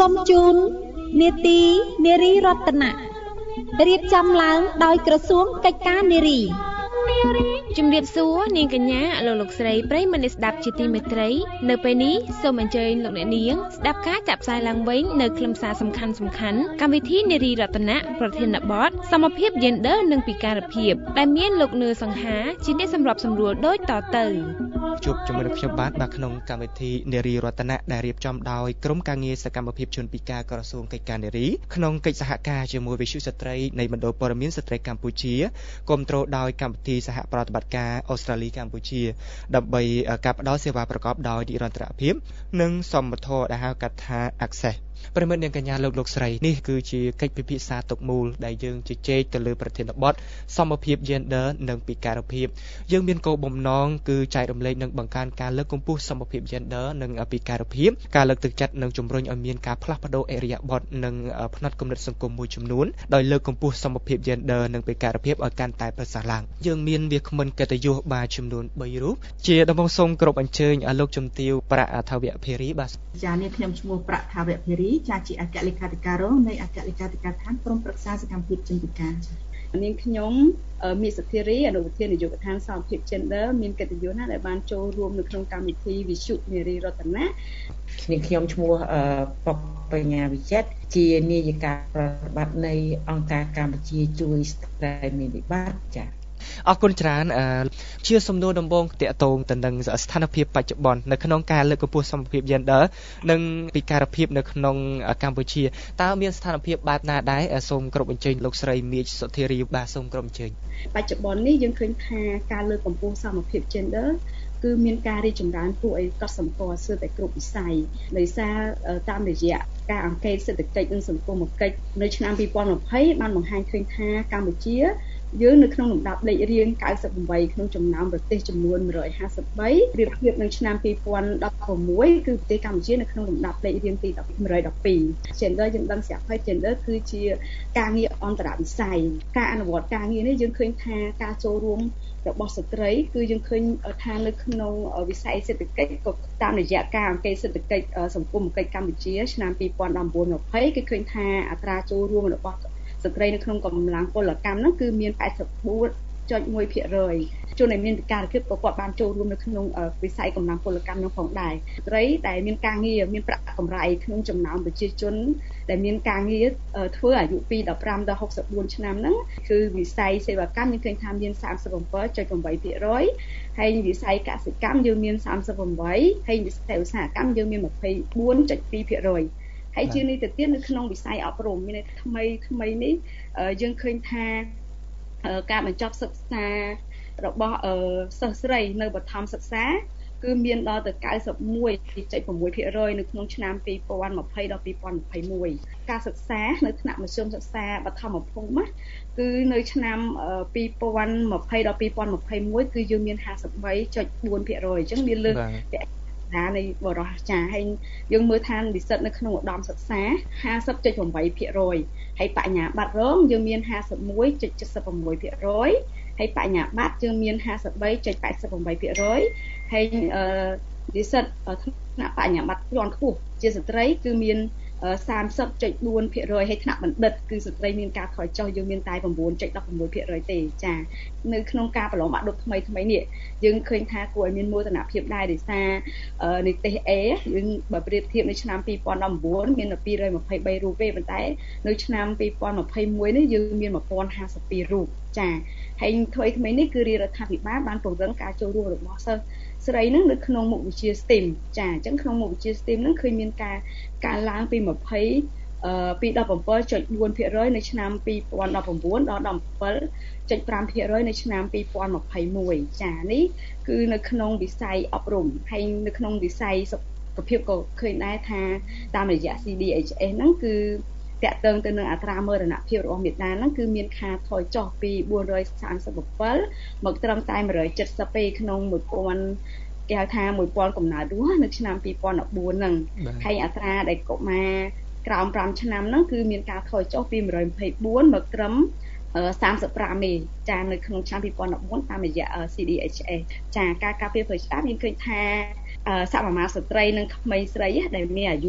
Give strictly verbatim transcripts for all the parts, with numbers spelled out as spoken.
សូមជូននេតិនារីរតនៈរៀបចំឡើងដោយក្រសួងកិច្ចការនារីជំរាបសួរនាងកញ្ញាលោកលោកស្រីប្រិយមិត្តស្ដាប់ជាទីមេត្រីនៅពេលនេះសូមអញ្ជើញលោកអ្នកនាងស្ដាប់ការចាក់ផ្សាយឡើងវិញនៅខ្លឹមសារសំខាន់សំខាន់កម្មវិធីនារីរតនៈប្រធានបទសមភាព Gender និងពិការភាពដែលមានលោកនឿសង្ហាជាអ្នកសម្របសម្រួលដូចតទៅជួបជាមួយនឹងខ្ញុំបាទបាទក្នុងកម្មវិធីនារីរតនៈដែលរៀបចំដោយក្រុមការងារសកម្មភាពជនពិការក្រសួងកិច្ចការនារីក្នុងកិច្ចសហការជាមួយវិទ្យុស្ត្រីនៃមណ្ឌលព័ត៌មានស្ត្រីកម្ពុជាគាំទ្រដោយកម្មវិធីសហប្រតិបត្តិការអូស្ត្រាលីកម្ពុជាដើម្បីការផ្តល់សេវាប្រកបដោយនិរន្តរភាពនិងសមត្ថភាពដែលហៅកាត់ថា Access ប្រិមិត្តនាងកញ្ញាលោកលោកស្រីនេះគឺជាកិច្ចពិភាក្សាទុកមូលដែលយើងជជែកទៅលើប្រធានបទសមភាព Gender និងពិការភាពយើងមានគោលបំណងគឺចែករំលែកនិងបង្កើនការលើកកម្ពស់សមភាព Gender និងពិការភាពការលើកទឹកចិត្តនិងជំរុញឲ្យមានការផ្លាស់ប្ដូរឥរិយាបថនិងផ្នត់គំនិតសង្គមមួយចំនួនដោយលើកកម្ពស់សមភាព Gender និងពិការភាពឲ្យកាន់តែប្រសើរឡើងយើងមានវាគ្មិនកិត្តិយសបាទចំនួនបីរូបជាដំបងសូមគោរពអញ្ជើញលោកជំទាវប្រាក់ថាវៈភារីបាទចានាងខ្ញុំឈ្មោះប្រាក់ថាវៈភារីចាជាអគ្គលេខាធិការរងនៃអគ្គលេខាធិការដ្ឋានក្រុមប្រឹក្សាសកម្មភាពជនពិការនាងខ្ញុំមីសភារីអនុប្រធាននាយកដ្ឋានសមភាព Gender មានកិត្តិយសណាស់ដែលបានចូលរួមនៅក្នុងកម្មវិធីវិទ្យុនារីរតនៈនាងខ្ញុំឈ្មោះប៉ុកបញ្ញាវិចិត្រជានាយិកាប្រតិបត្តិនៃអង្គការកម្ពុជាជួយស្ត្រីមានវិបត្តិចាអរគុណច្រើនជាសំណួរដំបូងតាក់ទងទៅនឹងស្ថានភាពបច្ចុប្បន្ននៅក្នុងការលើកកម្ពស់សមភាព Gender និងពិការភាពនៅក្នុងកម្ពុជាតើមានស្ថានភាពបែបណាដែរសូមគោរពអញ្ជើញលោកស្រីមាសសុធារីបាទសូមគោរពអញ្ជើញបច្ចុប្បន្ននេះយើងឃើញថាការលើកកម្ពស់សមភាព Gender គឺមានការរីកចម្រើនគួរឲ្យកត់សម្គាល់ស្ទើរតែគ្រប់វិស័យដោយសារតាមរយៈការអង្កេតសេដ្ឋកិច្ចនិងសង្គមគិច្ចនៅឆ្នាំពីរពាន់ម្ភៃបានបង្ហាញឃើញថាកម្ពុជាយើងនៅក្នុងលំដាប់លេខរៀងកៅសិបប្រាំក្នុងចំណោមប្រទេសចំនួនមួយរយហាសិបបីប្រៀបធៀបនឹងឆ្នាំពីរពាន់ដប់ប្រាំមួយគឺប្រទេសកម្ពុជានៅក្នុងលំដាប់លេខរៀងទីមួយរយដប់ពីរ Gender យើងដឹងស្រាប់ហើយ Gender គឺជាការងារអន្តរវិស័យការអនុវត្តការងារនេះយើងឃើញថាការចូលរួមរបស់ស្ត្រីគឺយើងឃើញថានៅក្នុងវិស័យសេដ្ឋកិច្ចក៏តាមរយៈការអង្កេតសេដ្ឋកិច្ចសង្គមគិច្ចកម្ពុជាឆ្នាំពីរពាន់ដប់ប្រាំម្ភៃគឺឃើញថាអត្រាចូលរួមរបស់ស្ត្រីនៅក្នុងកម្លាំងពលកម្មហ្នឹងគឺមានแปดสิบสี่ ចុចមួយភាគរយ ជនដែលមានពិការភាពក៏គាត់បានចូលរួមនៅក្នុងវិស័យកម្លាំងពលកម្មនោះផងដែរស្ត្រីដែលមានការងារមានប្រាក់កម្រៃក្នុងចំណោមប្រជាជនដែលមានការងារធ្វើអាយុពីដប់ប្រាំដល់ហុកសិបបួនឆ្នាំហ្នឹងគឺវិស័យសេវាកម្មយើងឃើញថាមានសាមសិបbảy ចុចប្រាំភាគរយ ហើយវិស័យកសិកម្មយើងមានសាមសិបប្រាំហើយវិស័យឧស្សាហកម្មយើងមានยี่สิบสี่ ចុចពីរភាគរយ ហើយជានេះទៅទៀតនៅក្នុងវិស័យអប់រំមានថ្មីថ្មីនេះយើងឃើញថាការបញ្ចប់សិក្សារបស់សិស្សស្រីនៅបឋមសិក្សាគឺមានដល់ទៅ 九十一 ចុចsáu ភាគរយ នៅក្នុងឆ្នាំពីរពាន់ម្ភៃដល់ពីរពាន់ម្ភៃមួយ ការសិក្សានៅថ្នាក់មធ្យមសិក្សាបឋមភូមិគឺនៅឆ្នាំពីរពាន់ម្ភៃដល់ពីរពាន់ម្ភៃមួយគឺយើងមានห้าสิบបី ចុចสี่ ភាគរយ អញ្ចឹងមានលើកណានៃបរិយាចាហើយយើងមើលថានិស្សិតនៅក្នុងឧត្តមសិក្សា ห้าสิบ ចុច八 ភាគរយ ហើយបញ្ញាបត្ររងយើងមាន ห้าสิบเอ็ด ចុចเจ็ดสิบหก ភាគរយ ហើយបញ្ញាបត្រយើងមាន ห้าสิบสาม ចុចแปดสิบแปด ភាគរយ ហើយនិស្សិតថ្នាក់បញ្ញាបត្រជាន់ខ្ពស់ជាស្ត្រីគឺមាន សាមសិប ចុចสี่ ភាគរយ ហើយថ្នាក់បណ្ឌិតគឺស្ត្រីមានការថយចុះយើងមានតែ chín ចុចmột sáu ភាគរយ ទេចានៅក្នុងការប្រឡងបាក់ឌុបថ្មីថ្មីនេះយើងឃើញថាគួរឲ្យមានមោទនភាពដែរដោយសារនិទេស A យើងបើប្រៀបធៀបនៅឆ្នាំពីរពាន់ដប់ប្រាំមានពីររយម្ភៃបីរូបទេប៉ុន្តែនៅឆ្នាំពីរពាន់ម្ភៃមួយនេះយើងមាន một nghìn không trăm hai mươi hai រូបចាហើយថ្មីថ្មីនេះគឺរាជរដ្ឋាភិបាលបានពង្រឹងការចូលរួមរបស់សិស្សស្រីនឹងនៅក្នុងមុខវិជ្ជា STEM ចាអញ្ចឹងក្នុងមុខវិជ្ជា STEM នឹងឃើញមានការការឡើងពីยี่สิบពីដប់ប្រាំ ចុចสี่ ភាគរយ នៅឆ្នាំពីរពាន់ដប់ប្រាំដល់ដប់ប្រាំ ចុចห้า ភាគរយ នៅឆ្នាំពីរពាន់ម្ភៃមួយ ចានេះគឺនៅក្នុងវិស័យអប់រំហើយនៅក្នុងវិស័យសុខភាពក៏ឃើញដែរថាតាមរយៈ C D H S ហ្នឹងគឺតាក់ទងទៅនឹងអត្រាមរណភាពរបស់មាតាហ្នឹងគឺមានការថយចុះពីbốn trăm ba mươi bảyមកត្រឹមតែmột trăm七mươiពេលក្នុងmột nghìnគេហៅថាmột nghìnកំណើតរស់នៅឆ្នាំពីរពាន់ដប់bốnហ្នឹងហើយអត្រាដែលកុមារក្រោមห้าឆ្នាំហ្នឹងគឺមានការថយចុះពីmột trăm hai mươi bốnមកត្រឹមสามสิบห้าមេចានៅក្នុងឆ្នាំពីរពាន់ដប់bốnតាមរយៈ C D H S ចាការការពារផ្លូវច្បាប់មានឃើញថាសមាមាត្រស្ត្រីនិងក្មេងស្រីដែលមានអាយុ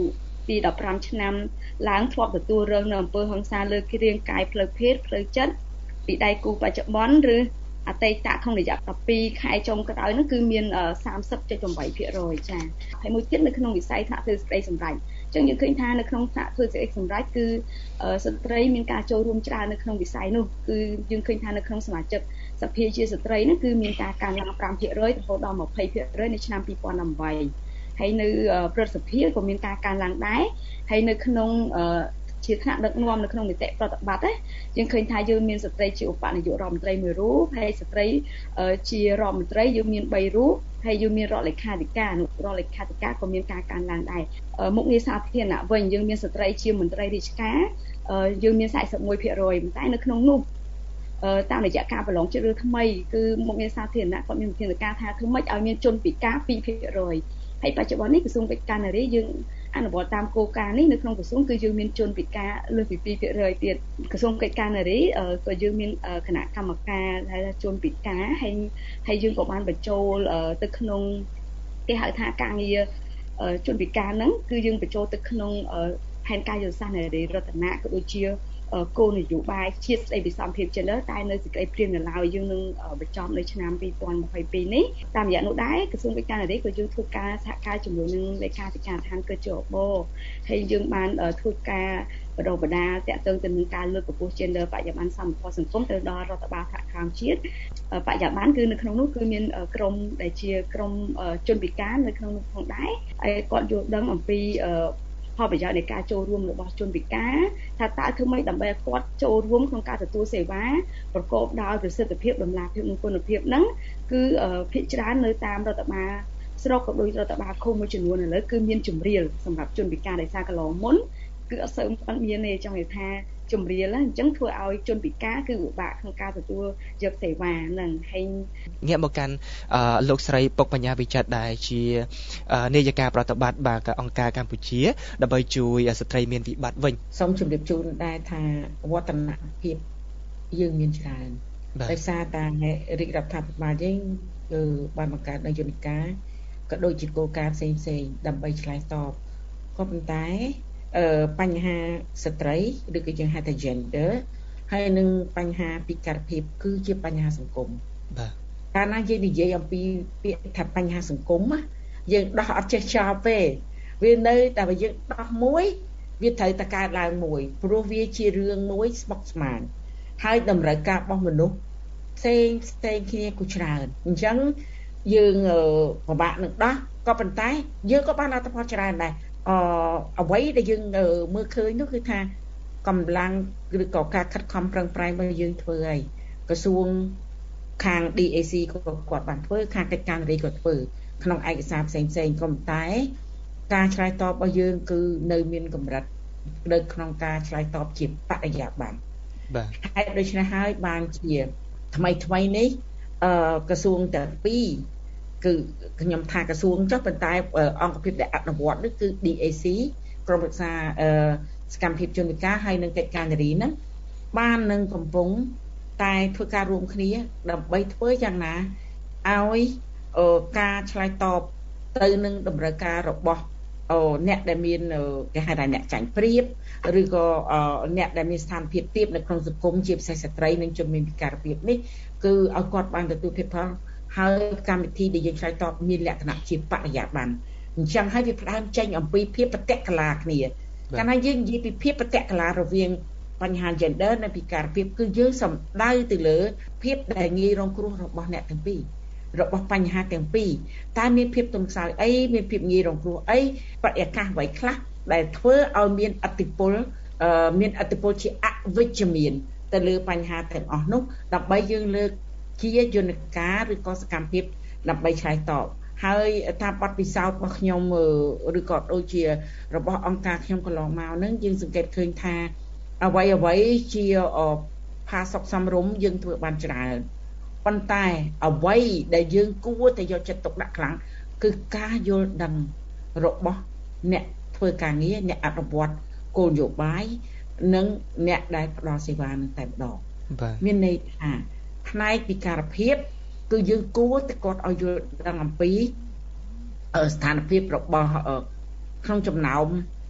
ពីដប់ប្រាំឆ្នាំឡើងធ្លាប់ទទួលរងនៅអំពើហិង្សាលើរាងកាយផ្លូវភេទផ្លូវចិត្តពីដៃគូបច្ចុប្បន្នឬអតីតក្នុងរយៈដប់ពីរខែចុងក្រោយនោះគឺមាន សាមសិបចុចប្រាំបីភាគរយ ចា៎ហើយមួយទៀតនៅក្នុងវិស័យថ្នាក់ធ្វើសេចក្តីសម្រេចអញ្ចឹងយើងឃើញថានៅក្នុងថ្នាក់ធ្វើសេចក្តីសម្រេចគឺស្ត្រីមានការចូលរួមច្រើននៅក្នុងវិស័យនោះគឺយើងឃើញថានៅក្នុងសមាជិកសភាជាស្ត្រីនោះគឺមានការកើនឡើង ប្រាំភាគរយ រហូតដល់ ยี่สิบភាគរយ នៅឆ្នាំពីរពាន់ប្រាំแปดហើយនៅប្រសិទ្ធភាពក៏មានការកើនឡើងដែរហើយនៅក្នុងជាថ្នាក់ដឹកនាំនៅក្នុងនីតិប្រតិបត្តិយើងឃើញថាយើងមានស្ត្រីជាឧបនាយករដ្ឋមន្ត្រីមួយរូបហើយស្ត្រីជារដ្ឋមន្ត្រីយើងមានបីរូបហើយយើងមានរដ្ឋលេខាធិការរដ្ឋលេខាធិការក៏មានការកើនឡើងដែរមុខងារសាធារណៈវិញយើងមានស្ត្រីជាមន្ត្រីរាជការយើងមាន สี่สิบเอ็ดភាគរយ តែនៅក្នុងនោះតាមរយៈការប្រឡងជ្រើសថ្មីគឺមុខងារសាធារណៈគាត់មានវិធានការថាធ្វើម៉េចឲ្យមានជនពិការ ពីរភាគរយ ហើយបច្ចុប្បន្ននេះក្រសួងកិច្ចការនារីយើងអនុវត្តតាមគោលការណ៍នេះនៅក្នុងក្រសួងគឺយើងមានជនពិការលើសពី ពីរភាគរយ ទៀតក្រសួងកិច្ចការនារីក៏យើងមានគណៈកម្មការហៅថាជនពិការហើយហើយយើងក៏បានបញ្ចូលទៅក្នុងគេហៅថាការងារជនពិការហ្នឹងគឺយើងបញ្ចូលទៅក្នុងផែនការយុទ្ធសាស្ត្រនារីរតនៈក៏ដូចជាគោលនយោបាយជាតិស្ដីពីសមភាព gender តែនៅសេចក្តីព្រាងនៅឡើយយើងនឹងបញ្ចប់នៅឆ្នាំពីរពាន់ยี่สิบสองនេះតាមរយៈនោះដែរក្រសួងកិច្ចការនារីក៏យើងធ្វើការសហការជាមួយនឹងលេខាធិការដ្ឋានកិច្ចចបហើយយើងបានធ្វើការបដិបដាតាក់ទងទៅនឹងការលើកកម្ពស់ gender បរិយាបន្នសមផលសង្គមទៅដល់រដ្ឋបាលថ្នាក់ក្រោមជាតិបរិយាបន្នគឺនៅក្នុងនោះគឺមានក្រមដែលជាក្រមជនពិការនៅក្នុងនោះផងដែរហើយគាត់យល់ដឹងអំពីផលប្រយោជន៍នៃការចូលរួមរបស់ជនពិការថាតើធ្វើម៉េចដើម្បីឲ្យគាត់ចូលរួមក្នុងការទទួលសេវាប្រកបដោយប្រសិទ្ធភាពតម្លាភាពនិងគុណភាពហ្នឹងគឺភាគច្រើននៅតាមរដ្ឋបាលស្រុកក៏ដូចរដ្ឋបាលឃុំមួយចំនួនឥឡូវគឺមានជំរាលសម្រាប់ជនពិការដោយសារកន្លងមុនគឺអត់សូវអត់មានទេចង់និយាយថាជំរាលអញ្ចឹងធ្វើឲ្យជនពិការគឺពិបាកក្នុងការទទួលយកសេវាហ្នឹងហើយងាកមកកាន់លោកស្រីពុកបញ្ញាវិចិត្រដែលជានាយិកាប្រតិបត្តិបាទអង្គការកម្ពុជាដើម្បីជួយស្ត្រីមានវិបត្តិវិញសូមជម្រាបជូនដែរថាវឌ្ឍនភាពយើងមានច្រើនដោយសារតែរាជរដ្ឋាភិបាលយើងគឺបានបង្កើតនៅយន្តការក៏ដូចជាគោលការណ៍ផ្សេងផ្សេងដើម្បីឆ្លើយតបក៏ប៉ុន្តែបញ្ហាស្ត្រីឬក៏យើងហៅថា gender ហើយនឹងបញ្ហាពិការភាពគឺជាបញ្ហាសង្គមបាទកាលណាយើងនិយាយអំពីពាក្យថាបញ្ហាសង្គមយើងដោះអត់ចេះចប់ទេវានៅតែបើយើងដោះមួយវាត្រូវតែកើតឡើងមួយព្រោះវាជារឿងមួយស្មុគស្មាញហើយតម្រូវការរបស់មនុស្សផ្សេងផ្សេងគ្នាគូច្រើនអញ្ចឹងយើងពិបាកនឹងដោះក៏ប៉ុន្តែយើងក៏បានលទ្ធផលច្រើនដែរអឺអ្វីដែលយើងមើលឃើញនោះគឺថាកម្លាំងឬក៏ការខិតខំប្រឹងប្រែងរបស់យើងធ្វើហើយក្រសួងខាង đê a xê ក៏គាត់បានធ្វើខាងកិច្ចការនារីក៏ធ្វើក្នុងឯកសារផ្សេងផ្សេងក៏តែការឆ្លើយតបរបស់យើងគឺនៅមានកម្រិតនៅក្នុងការឆ្លើយតបជាបរិយាបន្នបាទហើយដូច្នេះហើយបានជាថ្មីថ្មីនេះអឺក្រសួងទាំងពីរគឺខ្ញុំថាក្រសួងចុះប៉ុន្តែអង្គភាពដែលអនុវត្តនេះគឺ đê a xê ក្រុមប្រឹក្សាសកម្មភាពជនពិការហើយនឹងកិច្ចការនារីហ្នឹងបាននឹងកំពុងតែធ្វើការរួមគ្នាដើម្បីធ្វើយ៉ាងណាឲ្យការឆ្លើយតបទៅនឹងតម្រូវការរបស់អ្នកដែលមានគេហៅថាអ្នកចាញ់ប្រៀបឬក៏អ្នកដែលមានស្ថានភាពទាបនៅក្នុងសង្គមជាពិសេសស្ត្រីនិងជនមានពិការភាពនេះគឺឲ្យគាត់បានទទួលភាពផលហើយកម្មវិធីដែលយើងឆ្លើយតបមានលក្ខណៈជាបរិយាបន្នអញ្ចឹងហើយវាផ្ដើមចេញអំពីភាពបតិកលាគ្នាកាលណាយើងនិយាយពីភាពបតិកលារវាងបញ្ហា gender និងពិការភាពគឺយើងសំដៅទៅលើភាពដែលងាយរងគ្រោះរបស់អ្នកទាំងពីររបស់បញ្ហាទាំងពីរតើមានភាពទន់ខ្សោយអីមានភាពងាយរងគ្រោះអីបរិយាកាសអ្វីខ្លះដែលធ្វើឲ្យមានឥទ្ធិពលមានឥទ្ធិពលជាអវិជ្ជមានទៅលើបញ្ហាទាំងអស់នោះដើម្បីយើងលើកជាយន្តការឬក៏សកម្មភាពដើម្បីឆ្លើយតបហើយតាមបទពិសោធន៍របស់ខ្ញុំឬក៏ដូចជារបស់អង្គការខ្ញុំកន្លងមកហ្នឹងយើងសង្កេតឃើញថាអ្វីអ្វីជាផាសុកសំរុំយើងធ្វើបានច្រើនប៉ុន្តែអ្វីដែលយើងគួរតែយកចិត្តទុកដាក់ខ្លាំងគឺការយល់ដឹងរបស់អ្នកធ្វើការងារអ្នកអនុវត្តគោលនយោបាយនិងអ្នកដែលផ្ដល់សេវានឹងតែម្ដងមានន័យថាផ្នែកពិការភាពគឺយើងគួរតែគាត់ឲ្យយល់ដឹងអំពីស្ថានភាពរបស់ក្នុងចំណោម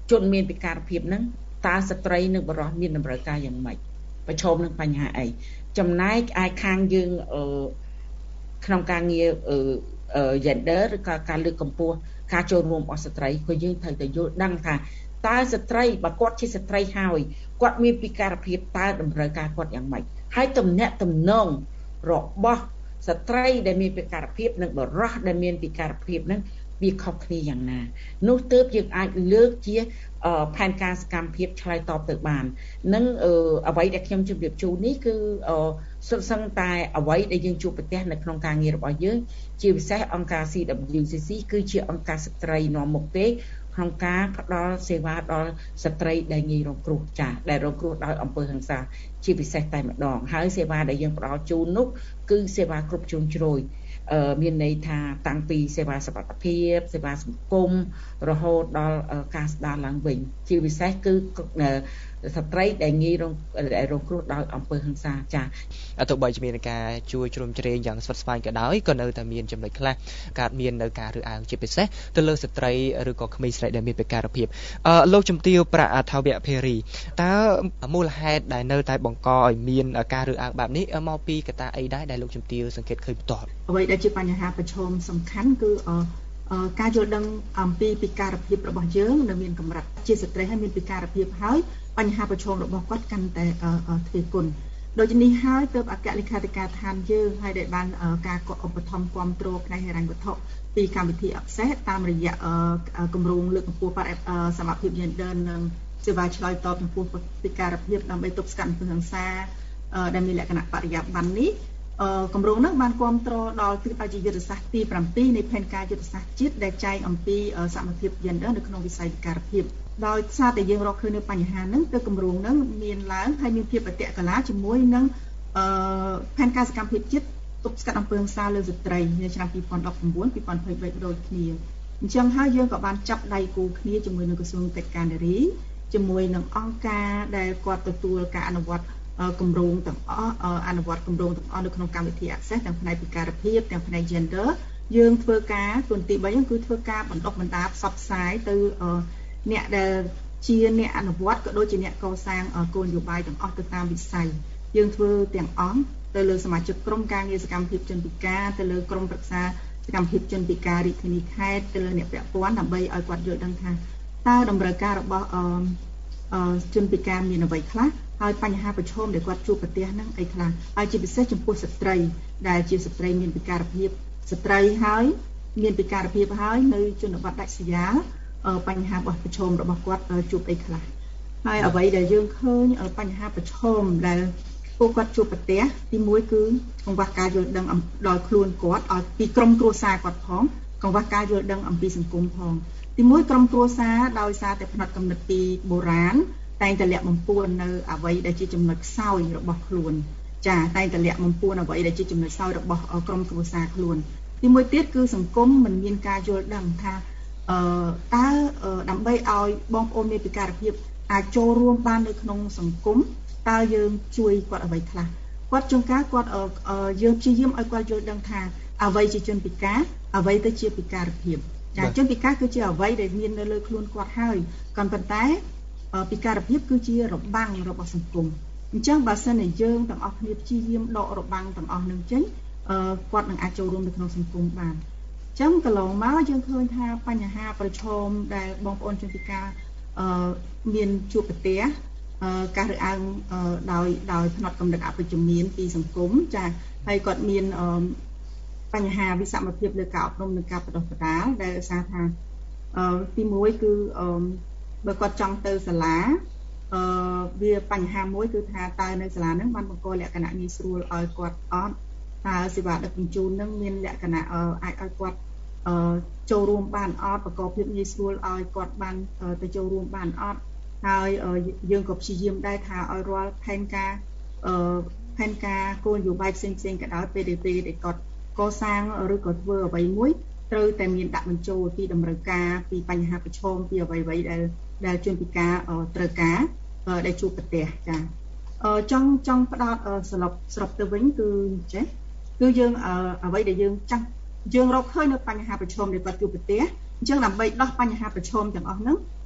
ជនមានពិការភាពហ្នឹងតើស្ត្រីនិងបុរសមានតម្រូវការយ៉ាងម៉េចប្រឈមនឹងបញ្ហាអីចំណែកឯខាងយើងអឺក្នុងការងារអឺ gender ឬក៏ការលើកកម្ពស់ការចូលរួមរបស់ស្ត្រីក៏យើងត្រូវតែយល់ដឹងថាតើស្ត្រីបើគាត់ជាស្ត្រីហើយគាត់មានពិការភាពតើតម្រូវការគាត់យ៉ាងម៉េចហើយទំនាក់ទំនងរបស់ស្ត្រីដែលមានពិការភាពនិងបុរសដែលមានពិការភាពហ្នឹងវាខុសគ្នាយ៉ាងណានោះទើបយើងអាចលើកជាផែនការសកម្មភាពឆ្លើយតបទៅបាននឹងអ្វីដែលខ្ញុំជម្រាបជូននេះគឺសុទ្ធសឹងតែអ្វីដែលយើងជួបប្រទះនៅក្នុងការងាររបស់យើងជាពិសេសអង្គការ C W C C គឺជាអង្គការស្ត្រីនាំមុខទេក្នុងការផ្ដល់សេវាដល់ស្ត្រីដែលងាយរងគ្រោះចាស់ដែលរងគ្រោះដោយអំពើហិង្សាជាពិសេសតែម្ដងហើយសេវាដែលយើងផ្ដល់ជូននោះគឺសេវាគ្រប់ជ្រុងជ្រោយអឺមានន័យថាតាំងពីសេវាសុខភាពសេវាសង្គមរហូតដល់ការស្ដារឡើងវិញជាពិសេសគឺស្ត្រីដែលងាយរងរងគ្រោះដោយអំពើហិង្សាចា៎ទោះបីជាមានការជួយជ្រោមជ្រែងយ៉ាងស្វិតស្វាញក៏ដោយក៏នៅតែមានចំណុចខ្លះកើតមាននៅការរើសអើងជាពិសេសទៅលើស្ត្រីឬក៏ក្មេងស្រីដែលមានពិការភាពអឺលោកជំទាវប្រាក់ថាវៈភារីតើមូលហេតុដែលនៅតែបង្កឲ្យមានការរើសអើងបែបនេះមកពីកត្តាអីដែរដែលលោកជំទាវសង្កេតឃើញផ្ទាល់អ្វីដែលជាបញ្ហាប្រឈមសំខាន់គឺការយល់ដឹងអំពីពិការភាពរបស់យើងនៅមានកម្រិតជាស្ត្រីហើយមានពិការភាពហើយបញ្ហាប្រឈមរបស់គាត់កាន់តែទ្វេគុណដូច្នេះហើយទើបអគ្គលេខាធិការឋានយើងហើយដែលបានការឧបត្ថម្ភគាំទ្រផ្នែកហិរញ្ញវត្ថុពីកម្មវិធី Access តាមរយៈគម្រោងលើកកម្ពស់សមភាព Gender និងសេវាឆ្លើយតបចំពោះពិការភាពដើម្បីទប់ស្កាត់អំពើហិង្សាដែលមានលក្ខណៈបរិយាបន្ននេះគម្រោងនោះបានគាំទ្រដល់ទិសដៅជាយុទ្ធសាស្ត្រទី7នៃផែនការយុទ្ធសាស្ត្រជាតិដែលចែងអំពីសមភាព Gender នៅក្នុងវិស័យពិការភាពដោយសារតែយើងរកឃើញនៅបញ្ហាហ្នឹងទៅគម្រោងហ្នឹងមានឡើងហើយមានភាពប្រតិកលាជាមួយនឹងផែនការសកម្មភាពជាតិទប់ស្កាត់អំពើហិង្សាលើស្ត្រីនៅឆ្នាំពីរពាន់ដប់ប្រាំបួន ពីរពាន់ยี่สิบเอ็ดដូចគ្នាអញ្ចឹងហើយយើងក៏បានចាប់ដៃគូគ្នាជាមួយនឹងក្រសួងកិច្ចការនារីជាមួយនឹងអង្គការដែលគាត់ទទួលការអនុវត្តគម្រោងទាំងអស់អនុវត្តគម្រោងទាំងអស់នៅក្នុងកម្មវិធី Access ទាំងផ្នែកពិការភាពទាំងផ្នែក Gender យើងធ្វើការទូនទីបីគឺធ្វើការបណ្ដុះបណ្ដាលផ្សព្វផ្សាយទៅអ្នកដែលជាអ្នកអនុវត្តក៏ដូចជាអ្នកកសាងគោលនយោបាយទាំងអស់ទៅតាមវិស័យយើងធ្វើទាំងអង្គទៅលើសមាជិកក្រុមការងារសកម្មភាពជនពិការទៅលើក្រុមប្រឹក្សាសកម្មភាពជនពិការរាជធានីខេត្តទៅលើអ្នកពាក់ព័ន្ធដើម្បីឲ្យគាត់យល់ដឹងថាតើតម្រូវការរបស់ជនពិការមានអ្វីខ្លះហើយបញ្ហាប្រឈមដែលគាត់ជួបប្រទះហ្នឹងអីខ្លះហើយជាពិសេសចំពោះស្ត្រីដែលជាស្ត្រីមានពិការភាពស្ត្រីហើយមានពិការភាពហើយនៅជនបទដាច់ស្រយាលបញ្ហារបស់ប្រឈមរបស់គាត់ជួបអីខ្លះហើយអ្វីដែលយើងឃើញបញ្ហាប្រឈមដែលពួកគាត់ជួបប្រទះទីមួយគឺកង្វះការយល់ដឹងដល់ខ្លួនគាត់ឲ្យពីក្រុមគ្រួសារគាត់ផងកង្វះការយល់ដឹងអំពីសង្គមផងទីមួយក្រុមគ្រួសារដោយសារតែផ្នត់គំនិតពីបុរាណតែងតែលាក់បំពួននៅអ្វីដែលជាចំណុចខ្សោយរបស់ខ្លួនចាតែងតែលាក់បំពួនអ្វីដែលជាចំណុចខ្សោយរបស់ក្រុមគ្រួសារខ្លួនទីមួយទៀតគឺសង្គមមិនមានការយល់ដឹងថាអឺតើដើម្បីឲ្យបងប្អូនមានពិការភាពអាចចូលរួមបាននៅក្នុងសង្គមតើយើងជួយគាត់អ្វីខ្លះគាត់ជួនកាលគាត់យើងព្យាយាមឲ្យគាត់យល់ដឹងថាអ្វីជាជនពិការអ្វីទៅជាពិការភាពចាជនពិការគឺជាអ្វីដែលមាននៅលើខ្លួនគាត់ហើយក៏ប៉ុន្តែពិការភាពគឺជារបាំងរបស់សង្គមអញ្ចឹងបើសិនជាយើងទាំងអស់គ្នាព្យាយាមដករបាំងទាំងអស់នឹងចេញគាត់នឹងអាចចូលរួមនៅក្នុងសង្គមបានអញ្ចឹងកន្លងមកយើងឃើញថាបញ្ហាប្រឈមដែលបងប្អូនជនពិការមានជួបប្រទះការរើសអើងដោយដោយផ្នត់គំនិតអវិជ្ជមានពីសង្គមចាហើយគាត់មានបញ្ហាវិសមភាពលើការអប់រំនិងការបណ្ដុះបណ្ដាលដែលសារថាទីមួយគឺបើគាត់ចង់ទៅសាលាអឺវាបញ្ហាមួយគឺថាតើនៅសាលាហ្នឹងបានបង្កលក្ខណៈងាយស្រួលឲ្យគាត់អត់តើសេវាដឹកជញ្ជូនហ្នឹងមានលក្ខណៈអាចឲ្យគាត់ចូលរួមបានអត់បង្កភាពងាយស្រួលឲ្យគាត់បានទៅចូលរួមបានអត់ហើយយើងក៏ព្យាយាមដែរថាឲ្យរាល់ផែនការផែនការគោលនយោបាយផ្សេងផ្សេងក៏ដោយពេលដែលពេលដែលគាត់កសាងឬក៏ធ្វើអ្វីមួយត្រូវតែមានដាក់បញ្ចូលពីតម្រូវការពីបញ្ហាប្រឈមពីអ្វីអ្វីដែលដែលជនពិការត្រូវការដែលជួបប្រទះចាចង់ចង់ផ្ដោតសរុបសរុបទៅវិញគឺចេះគឺយើងអ្វីដែលយើងចាស់យើងរកឃើញនៅបញ្ហាប្រឈមដែលគាត់ជួបប្រទះអញ្ចឹងដើម្បីដោះបញ្ហាប្រឈមទាំងអស់ហ្នឹង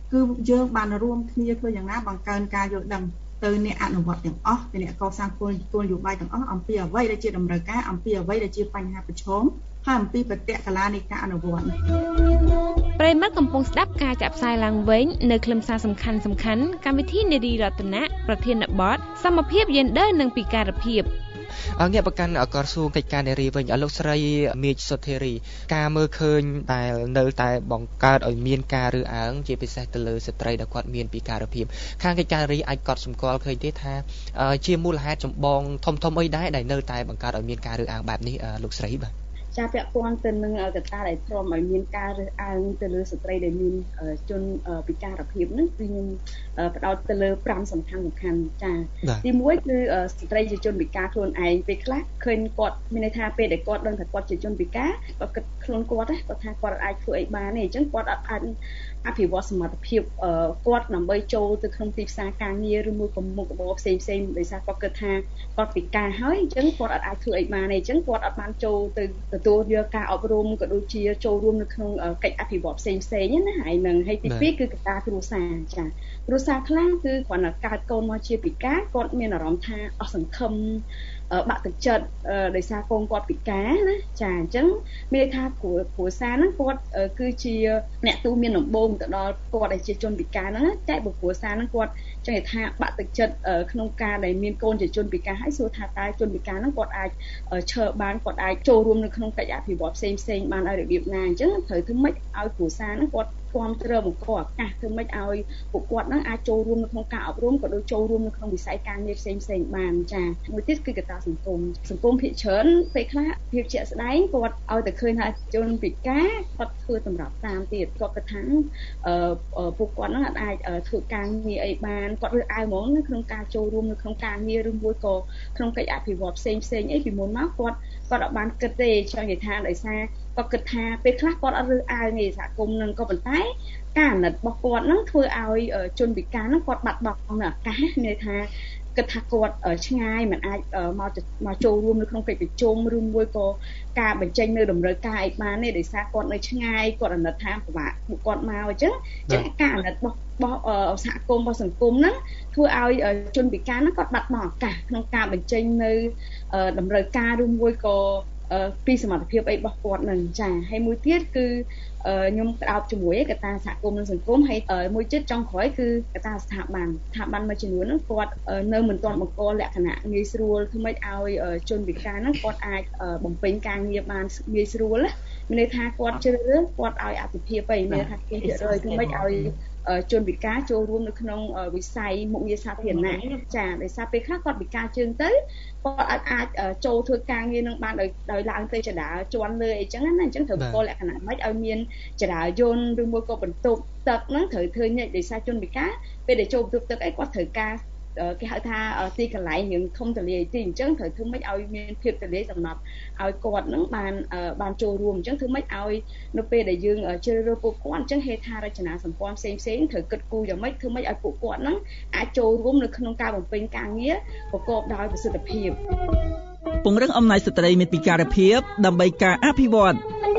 គឺយើងបានរួមគ្នាធ្វើយ៉ាងណាបង្កើនការយល់ដឹងទៅអ្នកអនុវត្តទាំងអស់ទៅអ្នកកសាងគោលគោលនយោបាយទាំងអស់អំពីអ្វីដែលជាតម្រូវការអំពីអ្វីដែលជាបញ្ហាប្រឈមហើយអំពីបទកលានៃការអនុវត្តប្រិមត្តកំពុងស្ដាប់ការចាក់ផ្សាយឡើងវិញនៅខ្លឹមសារសំខាន់សំខាន់កម្មវិធីនារីរតនៈប្រធានបទសមភាពយេនឌ័រនិងពិការភាពងាកប្រកាន់ក្រសួងកិច្ចការនារីវិញលោកស្រីមេឃសុធារីការមើលឃើញតែនៅតែបង្កើតឲ្យមានការរើសអើងជាពិសេសទៅលើស្ត្រីដែលគាត់មានពិការភាពខាងកិច្ចការនារីអាចកត់សម្គាល់ឃើញទេថាជាមូលហេតុចម្បងធំធំអីដែរដែលនៅតែបង្កើតឲ្យមានការរើសអើងបែបនេះលោកស្រីបាទចាពាក់ព័ន្ធទៅនឹងកត្តាដែលព្រមឲ្យមានការរើសអើងទៅលើស្ត្រីដែលមានជនពិការភាពហ្នឹងគឺខ្ញុំផ្ដោតទៅលើប្រាំសំខាន់សំខាន់ចាទីមួយគឺស្ត្រីជាជនពិការខ្លួនឯងពេលខ្លះឃើញគាត់មានន័យថាពេលដែលគាត់ដឹងថាគាត់ជាជនពិការគាត់គិតខ្លួនគាត់គាត់ថាគាត់អាចធ្វើអីបានទេអញ្ចឹងគាត់អាចអភិវឌ្ឍសមត្ថភាពគាត់ដើម្បីចូលទៅក្នុងទីផ្សារការងារឬមួយក៏មុខរបរផ្សេងផ្សេងដោយសារគាត់គិតថាគាត់ពិការហើយអញ្ចឹងគាត់អាចធ្វើអីបានទេអញ្ចឹងគាត់អាចបានចូលទៅទទួលយកការអប់រំក៏ដូចជាចូលរួមនៅក្នុងកិច្ចអភិវឌ្ឍផ្សេងផ្សេងណាហើយនឹងហើយទីពីរគឺកត្តាគ្រួសារចាគ្រួសារខ្លះគឺគ្រាន់តែកើតកូនមកជាពិការគាត់មានអារម្មណ៍ថាអស់សង្ឃឹមបាក់ទឹកចិត្តដោយសារកូនគាត់ពិការណាចាអញ្ចឹងមានន័យថាគ្រួគ្រួសារហ្នឹងគាត់គឺជាអ្នកទូមានដំបូងទៅដល់គាត់ដែលជាជនពិការហ្នឹងតែបើគ្រួសារហ្នឹងគាត់ចង់និយាយថាបាក់ទឹកចិត្តក្នុងការដែលមានកូនជាជនពិការហើយសួរថាតើជនពិការហ្នឹងគាត់អាចឈើបានគាត់អាចចូលរួមនៅក្នុងកិច្ចអភិវឌ្ឍផ្សេងផ្សេងបានឲ្យរបៀបណាអញ្ចឹងត្រូវធ្វើម៉េចឲ្យគ្រួសារហ្នឹងគាត់គាំទ្របង្កឱកាសធ្វើម៉េចឲ្យពួកគាត់ហ្នឹងអាចចូលរួមនៅក្នុងការអប់រំក៏ដូចចូលរួមនៅក្នុងវិស័យការងារផ្សេងផ្សេងបានចាមួយទៀតគឺកត្តាសង្គមសង្គមភាគច្រើនពេលខ្លះភាពជាក់ស្ដែងគាត់ឲ្យតែឃើញថាជនពិការគាត់ធ្វើតម្រាប់តាមទៀតគាត់គិតថាអឺពួកគាត់ហ្នឹងអាចធ្វើការងារអីបានគាត់រើសអើងហ្មងនៅក្នុងការចូលរួមនៅក្នុងការងារឬមួយក៏ក្នុងកិច្ចអភិវឌ្ឍផ្សេងផ្សេងអីពីមុនមកគាត់គាត់អត់បានគិតទេចង់និយាយថាដោយសារគាត់គិតថាពេលខ្លះគាត់អត់រើសអើងទេសហគមន៍នឹងក៏ប៉ុន្តែការអាណិតរបស់គាត់ហ្នឹងធ្វើឲ្យជនពិការហ្នឹងគាត់បាត់បង់ឱកាសន័យថាគិតថាគាត់ឆ្ងាយមិនអាចមកមកចូលរួមនៅក្នុងកិច្ចប្រជុំឬមួយក៏ការបញ្ចេញនៅតម្រូវការអីបានទេដោយសារគាត់នៅឆ្ងាយគាត់អាណិតថាពិបាកពួកគាត់មកអញ្ចឹងអញ្ចឹងការអាណិតរបស់របស់សហគមន៍របស់សង្គមហ្នឹងធ្វើឲ្យជនពិការហ្នឹងគាត់បាត់បង់ឱកាសក្នុងការបញ្ចេញនៅតម្រូវការឬមួយក៏ពីសមត្ថភាពអីរបស់គាត់នឹងចាហើយមួយទៀតគឺខ្ញុំផ្ដោតជាមួយកត្តាសហគមន៍និងសង្គមហើយមួយទៀតចុងក្រោយគឺកត្តាស្ថាប័នស្ថាប័នមួយចំនួនហ្នឹងគាត់នៅមិនទាន់បង្កលក្ខណៈងាយស្រួលធ្វើម៉េចឲ្យជនពិការហ្នឹងគាត់អាចបំពេញការងារបានងាយស្រួលមានន័យថាគាត់ជ្រើសរើសគាត់ឲ្យអតិភិបអីមានថាគេជ្រើសរើសធ្វើម៉េចឲ្យជនពិការចូលរួមនៅក្នុងវិស័យមុខងារសាធារណៈចាដោយសារពេលខ្លះគាត់ពិការជើងទៅគាត់អាចអាចចូលធ្វើការងារនឹងបានដោយដោយឡើងទៅចរាចរណ៍លើអីចឹងណាអញ្ចឹងត្រូវបង្កលក្ខណៈម៉េចឲ្យមានចរាយន្តឬមួយក៏បន្ទប់ទឹកហ្នឹងត្រូវធ្វើញឹកដោយសារជនពិការពេលដែលចូលបន្ទប់ទឹកអីគាត់ត្រូវការគេហៅថាទីកន្លែងរឿងធំទលាយទីអញ្ចឹងត្រូវធ្វើម៉េចឲ្យមានភាពទលាយសម្រាប់ឲ្យគាត់នឹងបានបានចូលរួមអញ្ចឹងធ្វើម៉េចឲ្យនៅពេលដែលយើងជ្រើសរើសពួកគាត់អញ្ចឹងហេដ្ឋារចនាសម្ព័ន្ធផ្សេងផ្សេងត្រូវគិតគូរយ៉ាងម៉េចធ្វើម៉េចឲ្យពួកគាត់នឹងអាចចូលរួមនៅក្នុងការបំពេញការងារប្រកបដោយប្រសិទ្ធភាពពង្រឹងអំណាចស្ត្រីមានពិការភាពដើម្បីការអភិវឌ្ឍ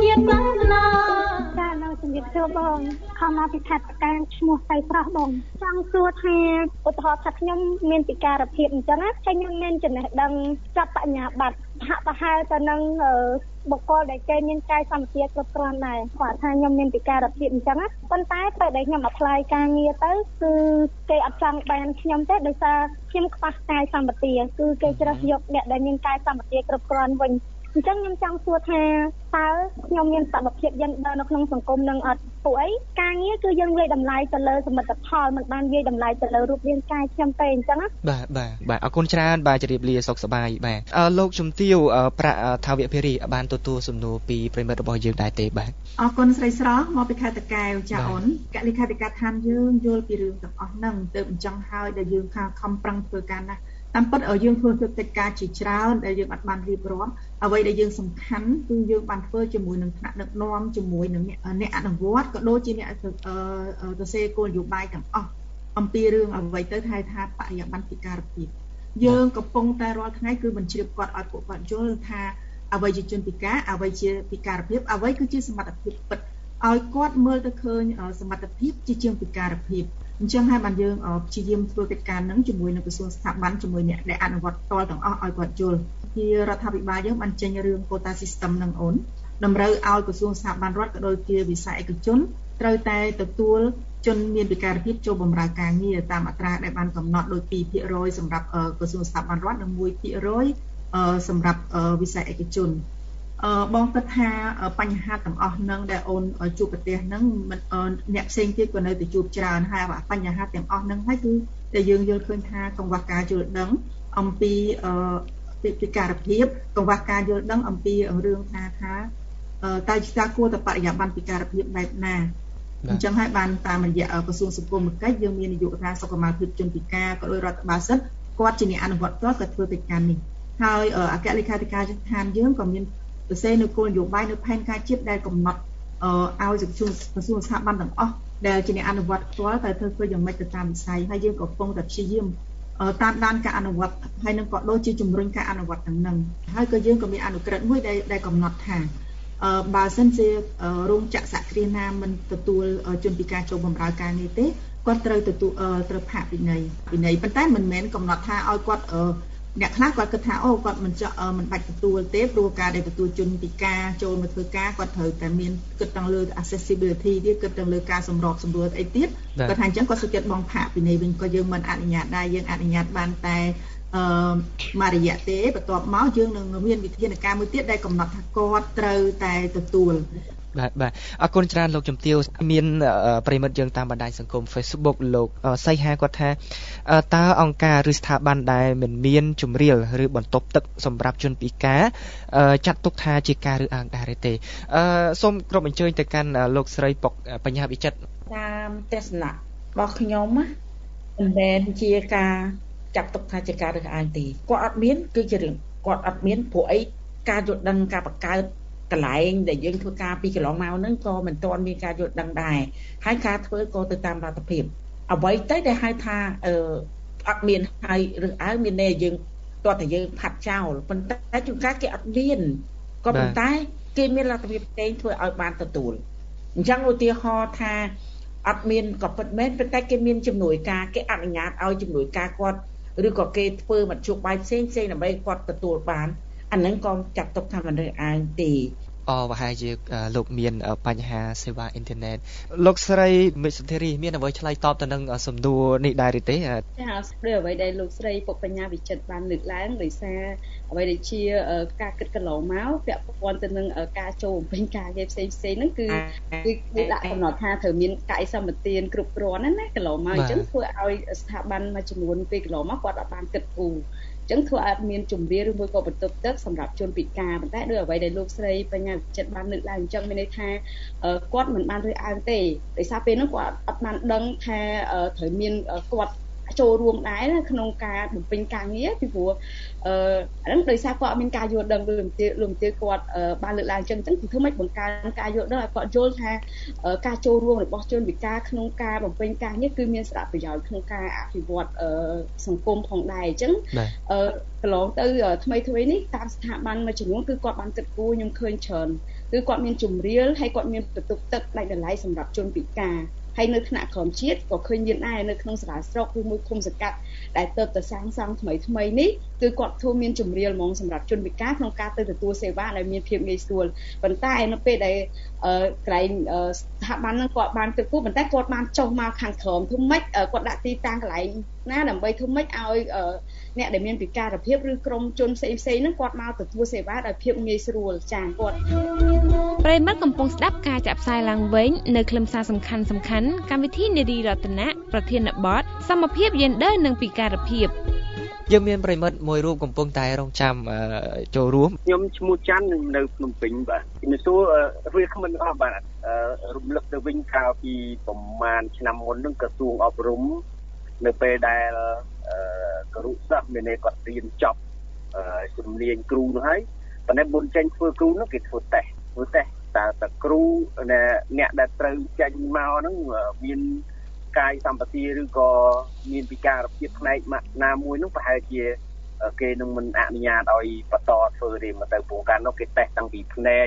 ជំរាបសួរបងខំមកពីខេត្តកែងឈ្មោះសៃស្រស់បងចង់សួរថាឧទាហរណ៍ថាខ្ញុំមានពិការភាពអញ្ចឹងណាហើយខ្ញុំមានចំណេះដឹងចាប់បញ្ញាបត្រហាក់ប្រហែលទៅនឹងបុគ្គលដែលគេមានកាយសម្បទាគ្រប់គ្រាន់ដែរគាត់ថាខ្ញុំមានពិការភាពអញ្ចឹងណាប៉ុន្តែពេលដែលខ្ញុំអប្លាយការងារទៅគឺគេអត់ចង់បានខ្ញុំទេដោយសារខ្ញុំខ្វះកាយសម្បទាគឺគេជ្រើសយកអ្នកដែលមានកាយសម្បទាគ្រប់គ្រាន់វិញអញ្ចឹងខ្ញុំចង់សួរថាតើខ្ញុំមានសមត្ថភាពយេនឌ័រនៅក្នុងសង្គមនឹងអត់ពួកអីការងារគឺយើងវាយតម្លៃទៅលើសមិទ្ធផលមិនបានវាយតម្លៃទៅលើរូបរាងកាយខ្ញុំទេអញ្ចឹងណាបាទបាទបាទអរគុណច្រើនបាទជម្រាបលាសុខសប្បាយបាទអឺលោកជំទាវប្រាក់ថាវភារីបានទទួលសំណួរពីប្រិមិត្តរបស់យើងដែរទេបាទអរគុណស្រីស្រស់មកពីខេត្តតាកែវចាអូនកលិខាធិការឋានយើងយល់ពីរឿងទាំងអស់ហ្នឹងទៅអញ្ចឹងហើយដែលយើងខាងខំប្រឹងធ្វើការណាតាមពិតយើងធ្វើកិច្ចការជាច្រើនដែលយើងអត់បានរៀបរាប់អ្វីដែលយើងសំខាន់គឺយើងបានធ្វើជាមួយនឹងថ្នាក់ដឹកនាំជាមួយនឹងអ្នកអនុវត្តក៏ដូចជាអ្នកសរសេរគោលនយោបាយទាំងអស់អំពីរឿងអ្វីទៅថាថាបរិយាបន្នពិការភាពយើងកំពុងតែរាល់ថ្ងៃគឺបញ្ជ្រាបគាត់ឲ្យពួកគាត់យល់ថាអ្វីជាជនពិការអ្វីជាពិការភាពអ្វីគឺជាសមត្ថភាពពិតឲ្យគាត់មើលទៅឃើញសមត្ថភាពជាជាងពិការភាពអញ្ចឹងហើយបានយើងព្យាយាមធ្វើកិច្ចការហ្នឹងជាមួយនឹងក្រសួងស្ថាប័នជាមួយអ្នកដែលអនុវត្តផ្ទាល់ទាំងអស់ឲ្យគាត់យល់ជារដ្ឋាភិបាលយើងបានចេញរឿង quota system ហ្នឹងអូនតម្រូវឲ្យក្រសួងស្ថាប័នរដ្ឋក៏ដូចជាវិស័យឯកជនត្រូវតែទទួលជនមានពិការភាពចូលបម្រើការងារតាមអត្រាដែលបានកំណត់ដោយ two percent សម្រាប់ក្រសួងស្ថាប័នរដ្ឋនិង one percent សម្រាប់វិស័យឯកជនអឺបងគិតថាបញ្ហាទាំងអស់ហ្នឹងដែលអូនជួបប្រទេសហ្នឹងអ្នកផ្សេងទៀតក៏នៅតែជួបច្រើនហើយបញ្ហាទាំងអស់ហ្នឹងហើយគឺតែយើងយល់ឃើញថាកង្វះការយល់ដឹងអំពីអឺពិការភាពកង្វះការយល់ដឹងអំពីរឿងថាថាតើជាគួរតែបរិយាបន្នពិការភាពបែបណាអញ្ចឹងហើយបានតាមរយៈក្រសួងសង្គមកិច្ចយើងមាននាយកដ្ឋានសុខុមាលភាពជនពិការក៏ដោយរដ្ឋបាលសិទ្ធិគាត់ជាអ្នកអនុវត្តផ្ទាល់ក៏ធ្វើកិច្ចការនេះហើយអគ្គលេខាធិការដ្ឋានយើងក៏មានសរសេរនៅគោលនយោបាយនៅផែនការជាតិដែលកំណត់ឲ្យក្រសួងស្ថាប័នទាំងអស់ដែលជាអ្នកអនុវត្តផ្ទាល់តែធ្វើធ្វើយ៉ាងម៉េចទៅតាមវិស័យហើយយើងក៏កំពុងតែព្យាយាមតាមដានការអនុវត្តហើយនឹងក៏ដូចជាជំរុញការអនុវត្តទាំងនឹងហើយក៏យើងក៏មានអនុក្រឹត្យមួយដែលដែលកំណត់ថាបើសិនជារោងចក្រសហគ្រាសណាមិនទទួលជនពិការចូលបម្រើការងារទេគាត់ត្រូវទទួលត្រូវផាកពិន័យពិន័យប៉ុន្តែមិនមែនកំណត់ថាឲ្យគាត់អ្នកខ្លះគាត់គិតថាអូគាត់មិនចាក់មិនបាច់ទទួលទេព្រោះការដែលទទួលជនពិការចូលមកធ្វើការគាត់ត្រូវតែមានគិតទាំងលើ accessibility ទៀតគិតទាំងលើការសម្របសម្រួលអីទៀតគាត់ថាអញ្ចឹងគាត់សុខចិត្តបងផាកពិន័យវិញក៏យើងមិនអនុញ្ញាតដែរយើងអនុញ្ញាតបានតែអឺមួយរយៈទេបន្ទាប់មកយើងនឹងមានវិធានការមួយទៀតដែលកំណត់ថាគាត់ត្រូវតែទទួលបាទបាទអរគុណច្រើនលោកជំទាវមានប្រិមិត្តយើងតាមបណ្ដាញសង្គម Facebook លោកសីហាគាត់ថាតើអង្គការឬស្ថាប័នដែលមិនមានជំរាលឬបន្ទប់ទឹកសម្រាប់ជនពិការចាត់ទុកថាជាការឬអាងដែរទេអឺសូមគ្រប់អញ្ជើញទៅកាន់លោកស្រីពុកបញ្ញាវិចិត្រតាមទស្សនៈរបស់ខ្ញុំណាមិនមែនជាការចាត់ទុកថាជាការឬអាងទេគាត់អត់មានគឺជារឿងគាត់អត់មានព្រោះអីការយល់ដឹងការបង្កើតកន្លែងដែលយើងធ្វើការពីកន្លងមកហ្នឹងក៏មិនទាន់មានការយល់ដឹងដែរហើយការធ្វើក៏ទៅតាមលទ្ធភាពអ្វីទៅដែលហៅថាអឺអត់មានហើយឬអើមានន័យយើងតោះតែយើងផាត់ចោលប៉ុន្តែជួនកាលគេអត់មានក៏ប៉ុន្តែគេមានលទ្ធភាពផ្សេងធ្វើឲ្យបានទទួលអញ្ចឹងឧទាហរណ៍ថាអត់មានក៏ពិតមែនប៉ុន្តែគេមានជំនួយការគេអនុញ្ញាតឲ្យជំនួយការគាត់ឬក៏គេធ្វើមធ្យោបាយផ្សេងផ្សេងដើម្បីគាត់ទទួលបានអាហ្នឹងក៏ចាត់ទុកថាមិនរើសអើងទេអូប្រហែលជាលោកមានបញ្ហាសេវាអ៊ីនធឺណិតលោកស្រីមិសុធារីមានអ្វីឆ្លើយតបទៅនឹងសំណួរនេះដែរទេចាដោយអ្វីដែលលោកស្រីពុកបញ្ញាវិចិត្របានលើកឡើងដោយសារអ្វីដែលជាការគិតកន្លងមកពាក់ព័ន្ធទៅនឹងការចូលបំពេញការងារផ្សេងផ្សេងហ្នឹងគឺគឺដាក់កំណត់ថាត្រូវមានកាយសម្បទានគ្រប់គ្រាន់ណាកន្លងមកអញ្ចឹងធ្វើឲ្យស្ថាប័នមួយចំនួនពេលកន្លងមកគាត់អត់បានគិតគូរចឹងធ្វើឲ្យមានជំរាបឬមួយក៏បន្ទប់ទឹកសម្រាប់ជនពិការប៉ុន្តែដោយអ្វីដែលលោកស្រីបញ្ញាវិចិត្របានលើកឡើងអញ្ចឹងមានន័យថាគាត់មិនបានរើសអើងទេដោយសារពេលនោះគាត់អត់បានដឹងថាត្រូវមានគាត់ចូលរួមដែរក្នុងការបំពេញការងារពីព្រោះអឺអាហ្នឹងដោយសារគាត់អត់មានការយល់ដឹងដូចលោកទាគាត់បានលើកឡើងអញ្ចឹងអញ្ចឹងគឺធ្វើម៉េចបង្កើនការយល់ដឹងឲ្យគាត់យល់ថាការចូលរួមរបស់ជនពិការក្នុងការបំពេញការងារគឺមានសារៈប្រយោជន៍ក្នុងការអភិវឌ្ឍសង្គមផងដែរអញ្ចឹងអឺកន្លងទៅថ្មីថ្មីនេះតាមស្ថាប័នមួយចំនួនគឺគាត់បានគិតគូរខ្ញុំឃើញច្រើនគឺគាត់មានជំរាលហើយគាត់មានបន្ទប់ទឹកដាច់ដោយឡែកសម្រាប់ជនពិការហើយនៅថ្នាក់ក្រោមជាតិក៏ឃើញមានដែរនៅក្នុងសាលាស្រុកឬមួយឃុំសង្កាត់ដែលទៅទៅសាងសង់ថ្មីថ្មីនេះគឺគាត់ធ្វើមានជំរាលហ្មងសម្រាប់ជនពិការក្នុងការទៅទទួលសេវាដែលមានភាពងាយស្រួលប៉ុន្តែនៅពេលដែលកន្លែងស្ថាប័នហ្នឹងគាត់បានគិតគូរប៉ុន្តែគាត់បានចុះមកខាងក្រោមធ្វើម៉េចគាត់ដាក់ទីតាំងកន្លែងណាដើម្បីធ្វើម៉េចឲ្យអ្នកដែលមានពិការភាពឬក្រុមជនផ្សេងផ្សេងហ្នឹងគាត់មកទទួលសេវាដោយភាពងាយស្រួលចា៎គាត់ប្រិមិត្តកំពុងស្ដាប់ការចាក់ផ្សាយឡើងវិញនៅខ្លឹមសារសំខាន់សំខាន់កម្មវិធីនារីរតនៈប្រធានបទសមភាពយេនឌ័រនិងពិការភាពយើងមានប្រិមិត្តមួយរូបកំពុងតែរងចាំចូលរួមខ្ញុំឈ្មោះច័ន្ទនៅភ្នំពេញបាទជំរាបសួរវាគ្មិនអស់បាទរំលឹកទៅវិញកាលពីប្រហែលឆ្នាំមុននឹងក្រសួងអប់រំនៅពេលដែលគរុសិស្សមានន័យគាត់រៀនចប់ជំនាញគ្រូនោះហើយប៉ុន្តែមុនចេញធ្វើគ្រូនោះគេធ្វើតេស្តធ្វើតេស្តតើតើគ្រូអ្នកដែលត្រូវចេញមកហ្នឹងមានកាយសម្បទាឬក៏មានពិការភាពផ្នែកណាមួយនោះប្រហែលជាគេនឹងមិនអនុញ្ញាតឲ្យបន្តធ្វើទេមកទៅព្រោះការនោះគេតេស្តតាំងពីផ្នែក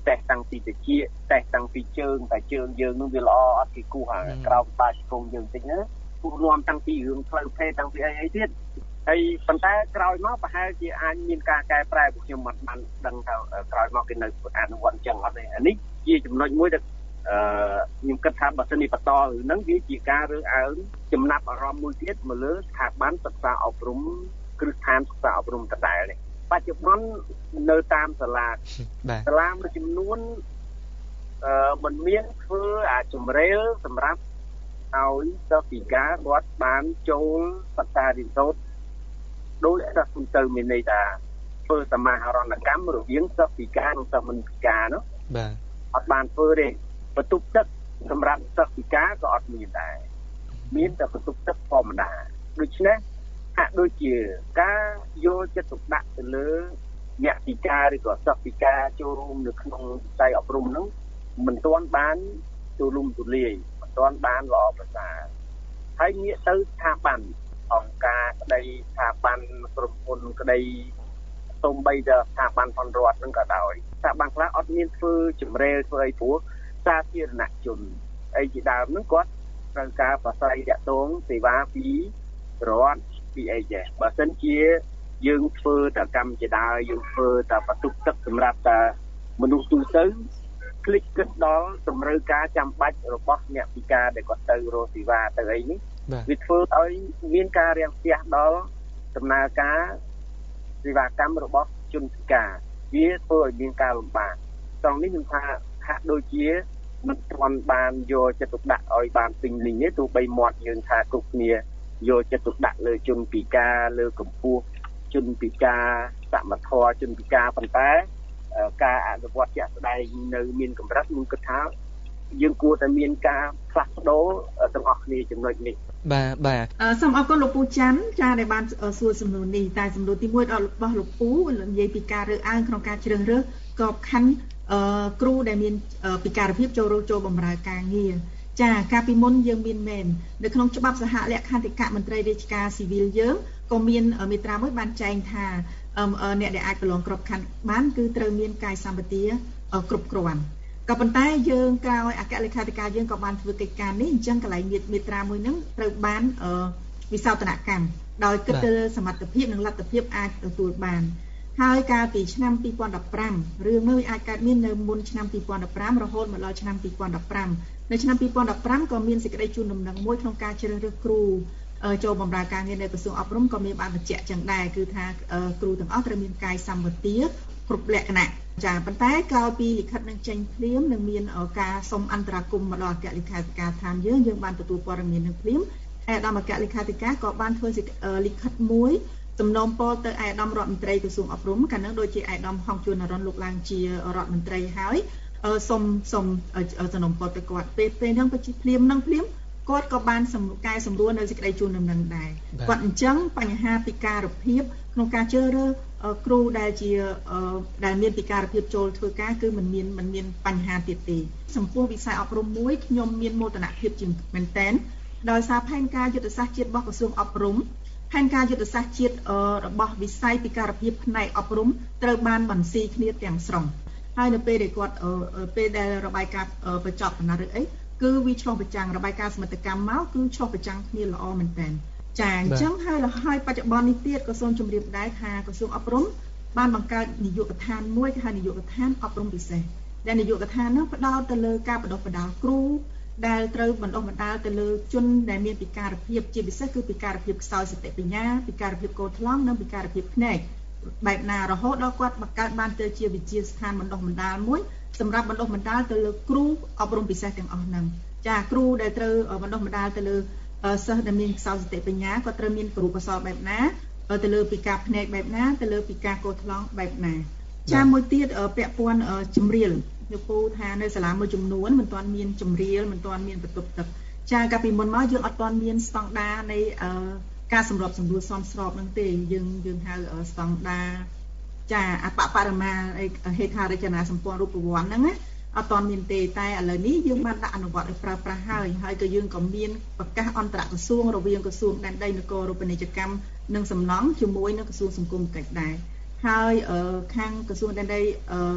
តែតាំងពីតិចតែតាំងពីជើងតែជើងយើងនឹងវាល្អអត់គេគូហ่าក្រោមបាជង្គង់យើងតិចណាគូរួមតាំងពីរឿងផ្លូវភេទតាំងពីអីអីទៀតហើយប៉ុន្តែក្រោយមកប្រហែលជាអាចមានការកែប្រែពួកខ្ញុំមិនបានដឹងថាក្រោយមកគេនៅអនុវត្តអញ្ចឹងអត់ទេអានេះជាចំណុចមួយដែលអឺខ្ញុំគិតថាបើសិននេះបន្តនឹងវាជាការរើសអើងចំណាប់អារម្មណ៍មួយទៀតមកលើស្ថាប័នសិក្សាអប់រំគ្រឹះស្ថានសិក្សាអប់រំដដែលនេះបច្ចុប្បន្ននៅតាមសាលាសាលាមួយចំនួនអឺមិនមានធ្វើអាចចម្រៀលសម្រាប់ឲ្យសិស្សពិការគាត់បានចូលសិក្សារៀនសូត្រដោយសិស្សទៅមានន័យថាធ្វើសមាហរណកម្មរវាងសិស្សពិការនិងសិស្សមិនពិការនោះបាទអត់បានធ្វើទេបន្ទប់ទឹកសម្រាប់សិស្សពិការក៏អត់មានដែរមានតែបន្ទប់ទឹកធម្មតាដូច្នេះហាក់ដូចជាការយកចិត្តទុកដាក់ទៅលើអ្នកពិការឬក៏សិស្សពិការចូលរួមនៅក្នុងវិស័យអប់រំហ្នឹងមិនទាន់បានទូលំទូលាយមិនទាន់បានល្អប្រសើរហើយងាកទៅស្ថាប័នអង្គការក្តីស្ថាប័នក្រុមហ៊ុនក្តីសូម្បីតែស្ថាប័នផងរដ្ឋហ្នឹងក៏ដោយស្ថាប័នខ្លះអត់មានធ្វើចម្រៀលធ្វើអីព្រោះសាធារណជនអីជាដើមហ្នឹងគាត់ត្រូវការប្រស័យតាក់ទងសេវាពីរដ្ឋពីអីចេះបើសិនជាយើងធ្វើតែកម្មជាដើមយើងធ្វើតែបន្ទប់ទឹកសម្រាប់តែមនុស្សទូទៅคลิกគិតដល់តម្រូវការចាំបាច់របស់អ្នកពិការដែលគាត់ទៅរកសេវាទៅអីនេះវាធ្វើឲ្យមានការរាំងស្ទះដល់ដំណើរការសេវាកម្មរបស់ជនពិការវាធ្វើឲ្យមានការលំបាកត្រង់នេះខ្ញុំថាហាក់ដូចជាមិនទាន់បានយកចិត្តទុកដាក់ឲ្យបានពេញលេញទេទោះបីមាត់យើងថាគ្រប់គ្នាយកចិត្តទុកដាក់លើជនពិការលើកម្ពស់ជនពិការសមត្ថភាពជនពិការប៉ុន្តែការអនុវត្តជាក់ស្ដែងនៅមានកម្រិតខ្ញុំគិតថាយើងគួរតែមានការផ្លាស់ប្ដូរទាំងអស់គ្នាចំណុចនេះបាទបាទសូមអរគុណលោកពូច័ន្ទចាដែលបានសួរសំណួរនេះតែសំណួរទីមួយរបស់លោកពូនិយាយពីការរើសអើងក្នុងការជ្រើសរើសក្របខ័ណ្ឌគ្រូដែលមានពិការភាពចូលចូលបម្រើការងារចាកាលពីមុនយើងមានមែននៅក្នុងច្បាប់សហលក្ខន្តិកៈមន្ត្រីរាជការស៊ីវិលយើងក៏មានមាត្រាមួយបានចែងថាអ្នកដែលអាចប្រឡងក្របខ័ណ្ឌបានគឺត្រូវមានកាយសម្បទាគ្រប់គ្រាន់ក៏ប៉ុន្តែយើងក្រោយអគ្គលេខាធិការយើងក៏បានធ្វើកិច្ចការនេះអញ្ចឹងកន្លែងមាត្រាមួយហ្នឹងត្រូវបានវិសោធនកម្មដោយគិតទៅលើសមត្ថភាពនិងលទ្ធភាពអាចទទួលបានហើយកាលពីឆ្នាំពីរពាន់ដប់ប្រាំរឿងនេះអាចកើតមាននៅមុនឆ្នាំពីរពាន់ដប់ប្រាំរហូតមកដល់ឆ្នាំពីរពាន់ដប់ប្រាំនៅឆ្នាំពីរពាន់ដប់ប្រាំក៏មានសេចក្តីជូនដំណឹងមួយក្នុងការជ្រើសរើសគ្រូចូលបម្រើការងារនៅក្រសួងអប់រំក៏មានបានបញ្ជាក់ចឹងដែរគឺថាគ្រូទាំងអស់ត្រូវមានកាយសម្បទាគ្រប់លក្ខណៈចាប៉ុន្តែក្រោយពីលិខិតនឹងចេញភ្លាមនឹងមានការសុំអន្តរាគមន៍មកដល់អគ្គលេខាធិការឋានយើងយើងបានទទួលព័ត៌មាននឹងភ្លាមឯកឧត្តមអគ្គលេខាធិការក៏បានធ្វើលិខិតមួយសំណូមពរទៅឯកឧត្តមរដ្ឋមន្ត្រីក្រសួងអប់រំកាលនោះដូចជាឯកឧត្តមហងជួននរ៉ុនលោកឡើងជារដ្ឋមន្ត្រីហើយសុំសុំសំណូមពរទៅគាត់ពេលពេលហ្នឹងપછીភ្លាមហ្នឹងភ្លាមគាត់ក៏បានកែសម្រួលនៅសេចក្តីជូនដំណឹងដែរគាត់អញ្ចឹងបញ្ហាពិការភាពក្នុងការជ្រើសរើសគ្រូដែលជាដែលមានពិការភាពចូលធ្វើការគឺមិនមានមិនមានបញ្ហាទៀតទេចំពោះវិស័យអប់រំមួយខ្ញុំមានមោទនភាពជាងមែនតែនដោយសារផែនការយុទ្ធសាស្ត្រជាតិរបស់ក្រសួងអប់រំផែនការយុទ្ធសាស្ត្រជាតិរបស់វិស័យពិការភាពផ្នែកអប់រំត្រូវបានបន្ស៊ីគ្នាទាំងស្រុងហើយនៅពេលដែលគាត់ពេលដែលរបាយការណ៍បញ្ចប់ដំណើរឬអីគឺវាឆ្លុះប្រចាំងរបាយការណ៍សមិទ្ធកម្មមកគឺឆ្លុះប្រចាំងគ្នាល្អមែនតើចាអញ្ចឹងហើយហើយបច្ចុប្បន្ននេះទៀតក៏សូមជម្រាបដែរថាក្រសួងអប់រំបានបង្កើតនាយកដ្ឋានមួយគេហៅនាយកដ្ឋានអប់រំពិសេសដែលនាយកដ្ឋាននោះផ្ដោតទៅលើការបណ្ដុះបណ្ដាលគ្រូដែលត្រូវបណ្ដុះបណ្ដាលទៅលើជនដែលមានពិការភាពជាពិសេសគឺពិការភាពខ្សោយសតិបញ្ញាពិការភាពកោថ្លង់និងពិការភាពភ្នែកបែបណារហូតដល់គាត់បង្កើតបានទៅជាវិទ្យាស្ថានបណ្ដុះបណ្ដាលមួយសម្រាប់បណ្ដុះបណ្ដាលទៅលើគ្រូអប់រំពិសេសទាំងអស់ហ្នឹងចាគ្រូដែលត្រូវបណ្ដុះបណ្ដាលទៅលើសិស្សដែលមានខ្សោយសតិបញ្ញាគាត់ត្រូវមានគ្រូកសលបែបណាទៅលើពិការភ្នែកបែបណាទៅលើពិការកោថ្លង់បែបណាចាមួយទៀតពាក់ព័ន្ធជំរាលលោកពូថានៅសាលាមួយចំនួនមិនទាន់មានជំរាលមិនទាន់មានបន្ទប់ទឹកចាកាលពីមុនមកយើងអត់ទាន់មានស្តង់ដារនៃការសម្របសម្រួលសមស្របនឹងទេយើងយើងហៅស្តង់ដារចាអបបរមាហេដ្ឋារចនាសម្ព័ន្ធរូបវ័ន្តហ្នឹងណាអត់ទាន់មានទេតែឥឡូវនេះយើងបានដាក់អនុវត្តឲ្យប្រើប្រាស់ហើយហើយក៏យើងក៏មានប្រកាសអន្តរក្រសួងរវាងក្រសួងដែនដីនគររូបនីយកម្មនិងសំណង់ជាមួយនឹងក្រសួងសង្គមកិច្ចដែរហើយខាងក្រសួងដែនដី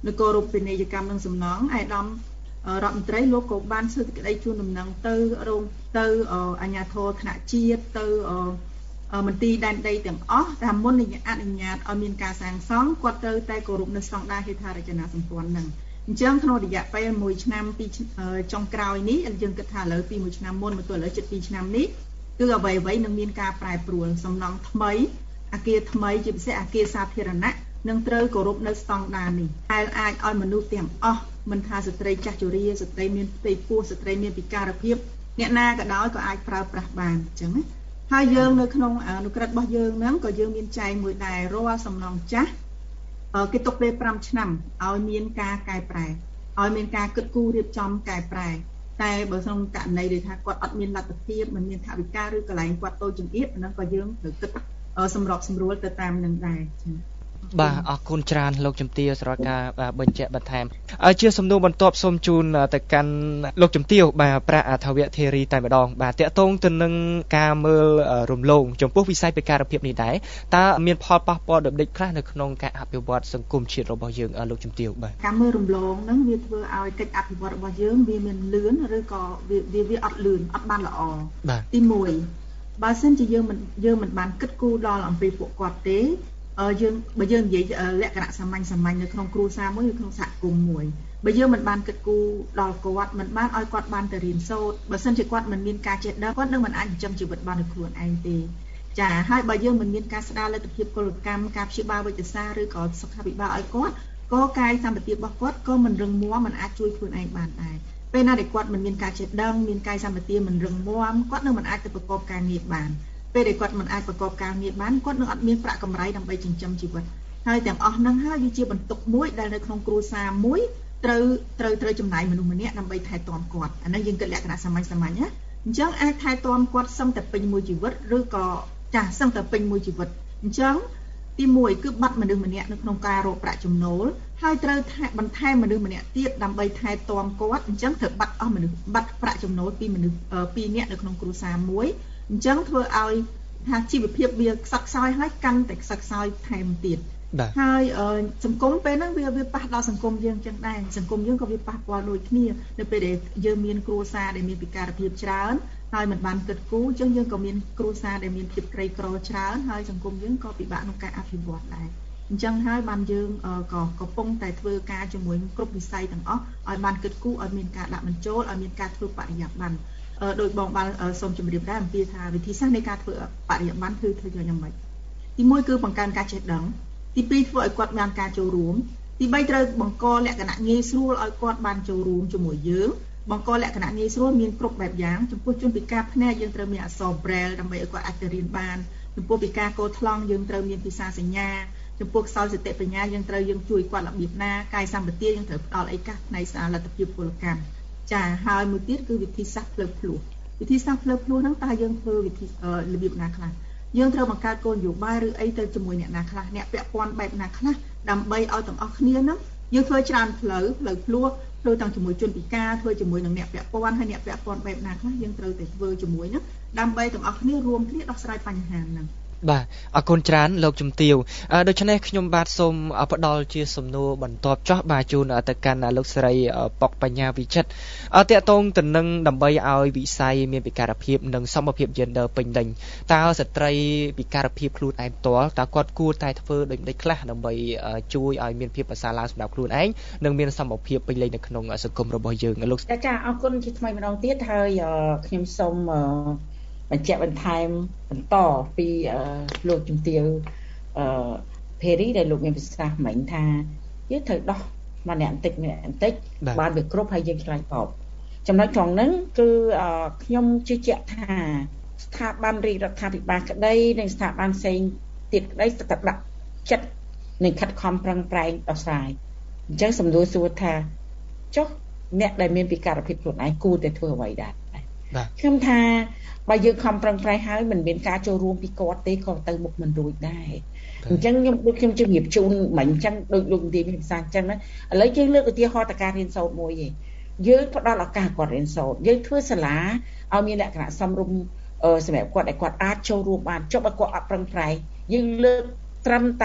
នគររូបនីយកម្មនិងសំណងឯកឧត្តមរដ្ឋមន្ត្រីលោកក៏បានធ្វើសេចក្តីជូនដំណឹងទៅរងទៅអាជ្ញាធរថ្នាក់ជាតិទៅមន្ទីរដែនដីទាំងអស់ថាមុននឹងអនុញ្ញាតឲ្យមានការសាងសង់គាត់ត្រូវតែគោរពនៅស្តង់ដារហេដ្ឋារចនាសម្ព័ន្ធហ្នឹងអញ្ចឹងក្នុងរយៈពេលមួយឆ្នាំពីចុងក្រោយនេះយើងគិតថាឥឡូវពីមួយឆ្នាំមុនមកទល់ឥឡូវជិតពីរឆ្នាំនេះគឺអ្វីអ្វីនឹងមានការប្រែប្រួលសំណង់ថ្មីអគារថ្មីជាពិសេសអគារសាធារណៈនឹងត្រូវគោរពនៅស្តង់ដារនេះហើយអាចឲ្យមនុស្សទាំងអស់មិនថាស្ត្រីចាស់ជរាស្ត្រីមានផ្ទៃពោះស្ត្រីមានពិការភាពអ្នកណាក៏ដោយក៏អាចប្រើប្រាស់បានអញ្ចឹងណាហើយយើងនៅក្នុងអនុក្រឹត្យរបស់យើងហ្នឹងក៏យើងមានចែងមួយដែររាល់សំណង់ចាស់គេទុកពេលប្រាំឆ្នាំឲ្យមានការកែប្រែឲ្យមានការគិតគូររៀបចំកែប្រែតែបើក្នុងករណីដែលថាគាត់អត់មានលទ្ធភាពមិនមានថវិកាឬកន្លែងគាត់តូចចង្អៀតហ្នឹងក៏យើងត្រូវគិតសម្របសម្រួលទៅតាមនឹងដែរចា៎បាទអរគុណច្រើនលោកជំទាវសម្រាប់ការបញ្ជាក់បន្ថែមជាសំណួរបន្ទាប់សូមជូនទៅកាន់លោកជំទាវបាទប្រាក់អធិវធារីតែម្ដងបាទតាក់ទងទៅនឹងការមើលរំលងចំពោះវិស័យពិការភាពនេះដែរតើមានផលប៉ះពាល់ដូចខ្លះនៅក្នុងការអភិវឌ្ឍសង្គមជាតិរបស់យើងលោកជំទាវបាទការមើលរំលងហ្នឹងវាធ្វើឲ្យកិច្ចអភិវឌ្ឍរបស់យើងវាមានលឿនឬក៏វាវាអត់លឿនអត់បានល្អទីមួយបើសិនជាយើងមិនយើងមិនបានគិតគូរដល់អំពីពួកគាត់ទេយើងបើយើងនិយាយលក្ខណៈសាមញ្ញសាមញ្ញនៅក្នុងគ្រួសារមួយឬក្នុងសហគមន៍មួយបើយើងមិនបានគិតគូរដល់គាត់មិនបានឲ្យគាត់បានទៅរៀនសូត្របើសិនជាគាត់មិនមានការចេះដឹងគាត់នឹងមិនអាចចិញ្ចឹមជីវិតបានដោយខ្លួនឯងទេចាហើយបើយើងមិនមានការស្ដារលទ្ធភាពពលកម្មការព្យាបាលវេជ្ជសាស្ត្រឬក៏សុខាភិបាលឲ្យគាត់ក៏កាយសម្បត្តិរបស់គាត់ក៏មិនរឹងមាំមិនអាចជួយខ្លួនឯងបានដែរពេលណាដែលគាត់មិនមានការចេះដឹងមានកាយសម្បត្តិមិនរឹងមាំគាត់នឹងមិនអាចទៅប្រកបការងារបានពេលដែលគាត់មិនអាចប្រកបការងារបានគាត់នឹងអត់មានប្រាក់កម្រៃដើម្បីចិញ្ចឹមជីវិតហើយទាំងអស់ហ្នឹងហើយវាជាបន្ទុកមួយដែលនៅក្នុងគ្រួសារមួយត្រូវត្រូវត្រូវចំណាយមនុស្សម្នាក់ដើម្បីថែទាំគាត់អានេះយើងគិតលក្ខណៈសាមញ្ញសាមញ្ញណាអញ្ចឹងអាចថែទាំគាត់សឹងតែពេញមួយជីវិតឬក៏ចាស់សឹងតែពេញមួយជីវិតអញ្ចឹងទីមួយគឺបាត់មនុស្សម្នាក់នៅក្នុងការរកប្រាក់ចំណូលហើយត្រូវបន្ថែមមនុស្សម្នាក់ទៀតដើម្បីថែទាំគាត់អញ្ចឹងត្រូវបាត់អស់មនុស្សបាត់ប្រាក់ចំណូលពីមនុស្សពីរនាក់នៅក្នុងគ្រួសារមួយអញ្ចឹងធ្វើឲ្យថាជីវភាពវាខ្សត់ខ្សោយហើយកាន់តែខ្សត់ខ្សោយថែមទៀតហើយសង្គមពេលហ្នឹងវាវាប៉ះដល់សង្គមយើងចឹងដែរសង្គមយើងក៏វាប៉ះពាល់ដូចគ្នានៅពេលដែលយើងមានគ្រួសារដែលមានពិការភាពច្រើនហើយមិនបានគិតគូរអញ្ចឹងយើងក៏មានគ្រួសារដែលមានភាពក្រីក្រច្រើនហើយសង្គមយើងក៏ពិបាកក្នុងការអភិវឌ្ឍដែរអញ្ចឹងហើយបានយើងក៏កំពុងតែធ្វើការជាមួយគ្រប់វិស័យទាំងអស់ឲ្យបានគិតគូរឲ្យមានការដាក់បញ្ចូលឲ្យមានការធ្វើបរិយាបន្នដោយបងបានសូមជម្រាបដែរអំពីថាវិធីសាស្ត្រនៃការធ្វើបរិយាបន្នគឺធ្វើយ៉ាងម៉េចទីមួយគឺបង្កើនការចេះដឹងទីពីរធ្វើឲ្យគាត់មានការចូលរួមទីបីត្រូវបង្កលក្ខណៈងាយស្រួលឲ្យគាត់បានចូលរួមជាមួយយើងបង្កលក្ខណៈងាយស្រួលមានគ្រប់បែបយ៉ាងចំពោះជនពិការភ្នែកយើងត្រូវមានអក្សរ Braille ដើម្បីឲ្យគាត់អាចទៅរៀនបានចំពោះពិការកោថ្លង់យើងត្រូវមានភាសាសញ្ញាចំពោះខ្សោយសតិបញ្ញាយើងត្រូវយើងជួយគាត់របៀបណាកាយសម្បទាយើងត្រូវផ្ដល់ឯកទេសផ្នែកសារលទ្ធភាពពលកម្មចាហើយមួយទៀតគឺវិធីសាស្ត្រផ្លូវភ្លោះវិធីសាស្ត្រផ្លូវភ្លោះហ្នឹងតើយើងធ្វើវិធីរបៀបណាខ្លះយើងត្រូវបង្កើតគោលនយោបាយឬអីទៅជាមួយអ្នកណាខ្លះអ្នកពាក់ព័ន្ធបែបណាខ្លះដើម្បីឲ្យទាំងអស់គ្នាហ្នឹងយើងធ្វើច្រើនផ្លូវផ្លូវភ្លោះធ្វើទាំងជាមួយជនពិការធ្វើជាមួយនឹងអ្នកពាក់ព័ន្ធហើយអ្នកពាក់ព័ន្ធបែបណាខ្លះយើងត្រូវតែធ្វើជាមួយហ្នឹងដើម្បីទាំងអស់គ្នារួមគ្នាដោះស្រាយបញ្ហាហ្នឹងបាទអរគុណច្រើនលោកជំទាវដូច្នេះខ្ញុំបាទសូមផ្ដល់ជាសំណួរបន្ទាប់ចោះបាទជូនទៅកាន់លោកស្រីប៉ុកបញ្ញាវិចិត្រតាក់ទងទៅនឹងដើម្បីឲ្យវិស័យមានពិការភាពនិងសមភាព gender ពេញលេញតើស្ត្រីពិការភាពខ្លួនឯងផ្ទាល់តើគាត់គួរតែធ្វើដូចម្តេចខ្លះដើម្បីជួយឲ្យមានភាពប្រសើរឡើងសម្រាប់ខ្លួនឯងនិងមានសមភាពពេញលេញនៅក្នុងសង្គមរបស់យើងលោកចាអរគុណជាថ្មីម្ដងទៀតហើយខ្ញុំសូមបញ្ជាក់បន្ថែមបន្តពីលោកជំទាវអឺភេរីដែលលោកមានប្រសាសន៍មិញថាយើងត្រូវដោះម្នាក់បន្តិចម្នាក់បន្តិចបានវាគ្រប់ហើយយើងឆ្លើយតបចំណុចត្រង់ហ្នឹងគឺខ្ញុំជឿជាក់ថាស្ថាប័នរាជរដ្ឋាភិបាលក្តីនិងស្ថាប័នផ្សេងទៀតក្តីស្ថិតដាក់ចិត្តនិងខិតខំប្រឹងប្រែងដោះស្រាយអញ្ចឹងសំណួរសួរថាចុះអ្នកដែលមានពិការភាពខ្លួនឯងគួរតែធ្វើអ្វីដែរខ្ញុំថាបើយើងខំប្រឹងប្រែងហើយមិនមានការចូលរួមពីគាត់ទេក៏ទៅមុខមិនរួចដែរអញ្ចឹងខ្ញុំដូចខ្ញុំជម្រាបជូនមិញអញ្ចឹងដូចលោកនាយមានភាសាអញ្ចឹងណាឥឡូវយើងលើកឧទាហរណ៍ទៅការរៀនសូត្រមួយឯងយើងផ្ដល់ឱកាសគាត់រៀនសូត្រយើងធ្វើសាលាឲ្យមានលក្ខណៈសមរម្យសម្រាប់គាត់ឲ្យគាត់អាចចូលរួមបានចុះបើគាត់អត់ប្រឹងប្រែងយើងលើកត្រឹមតែ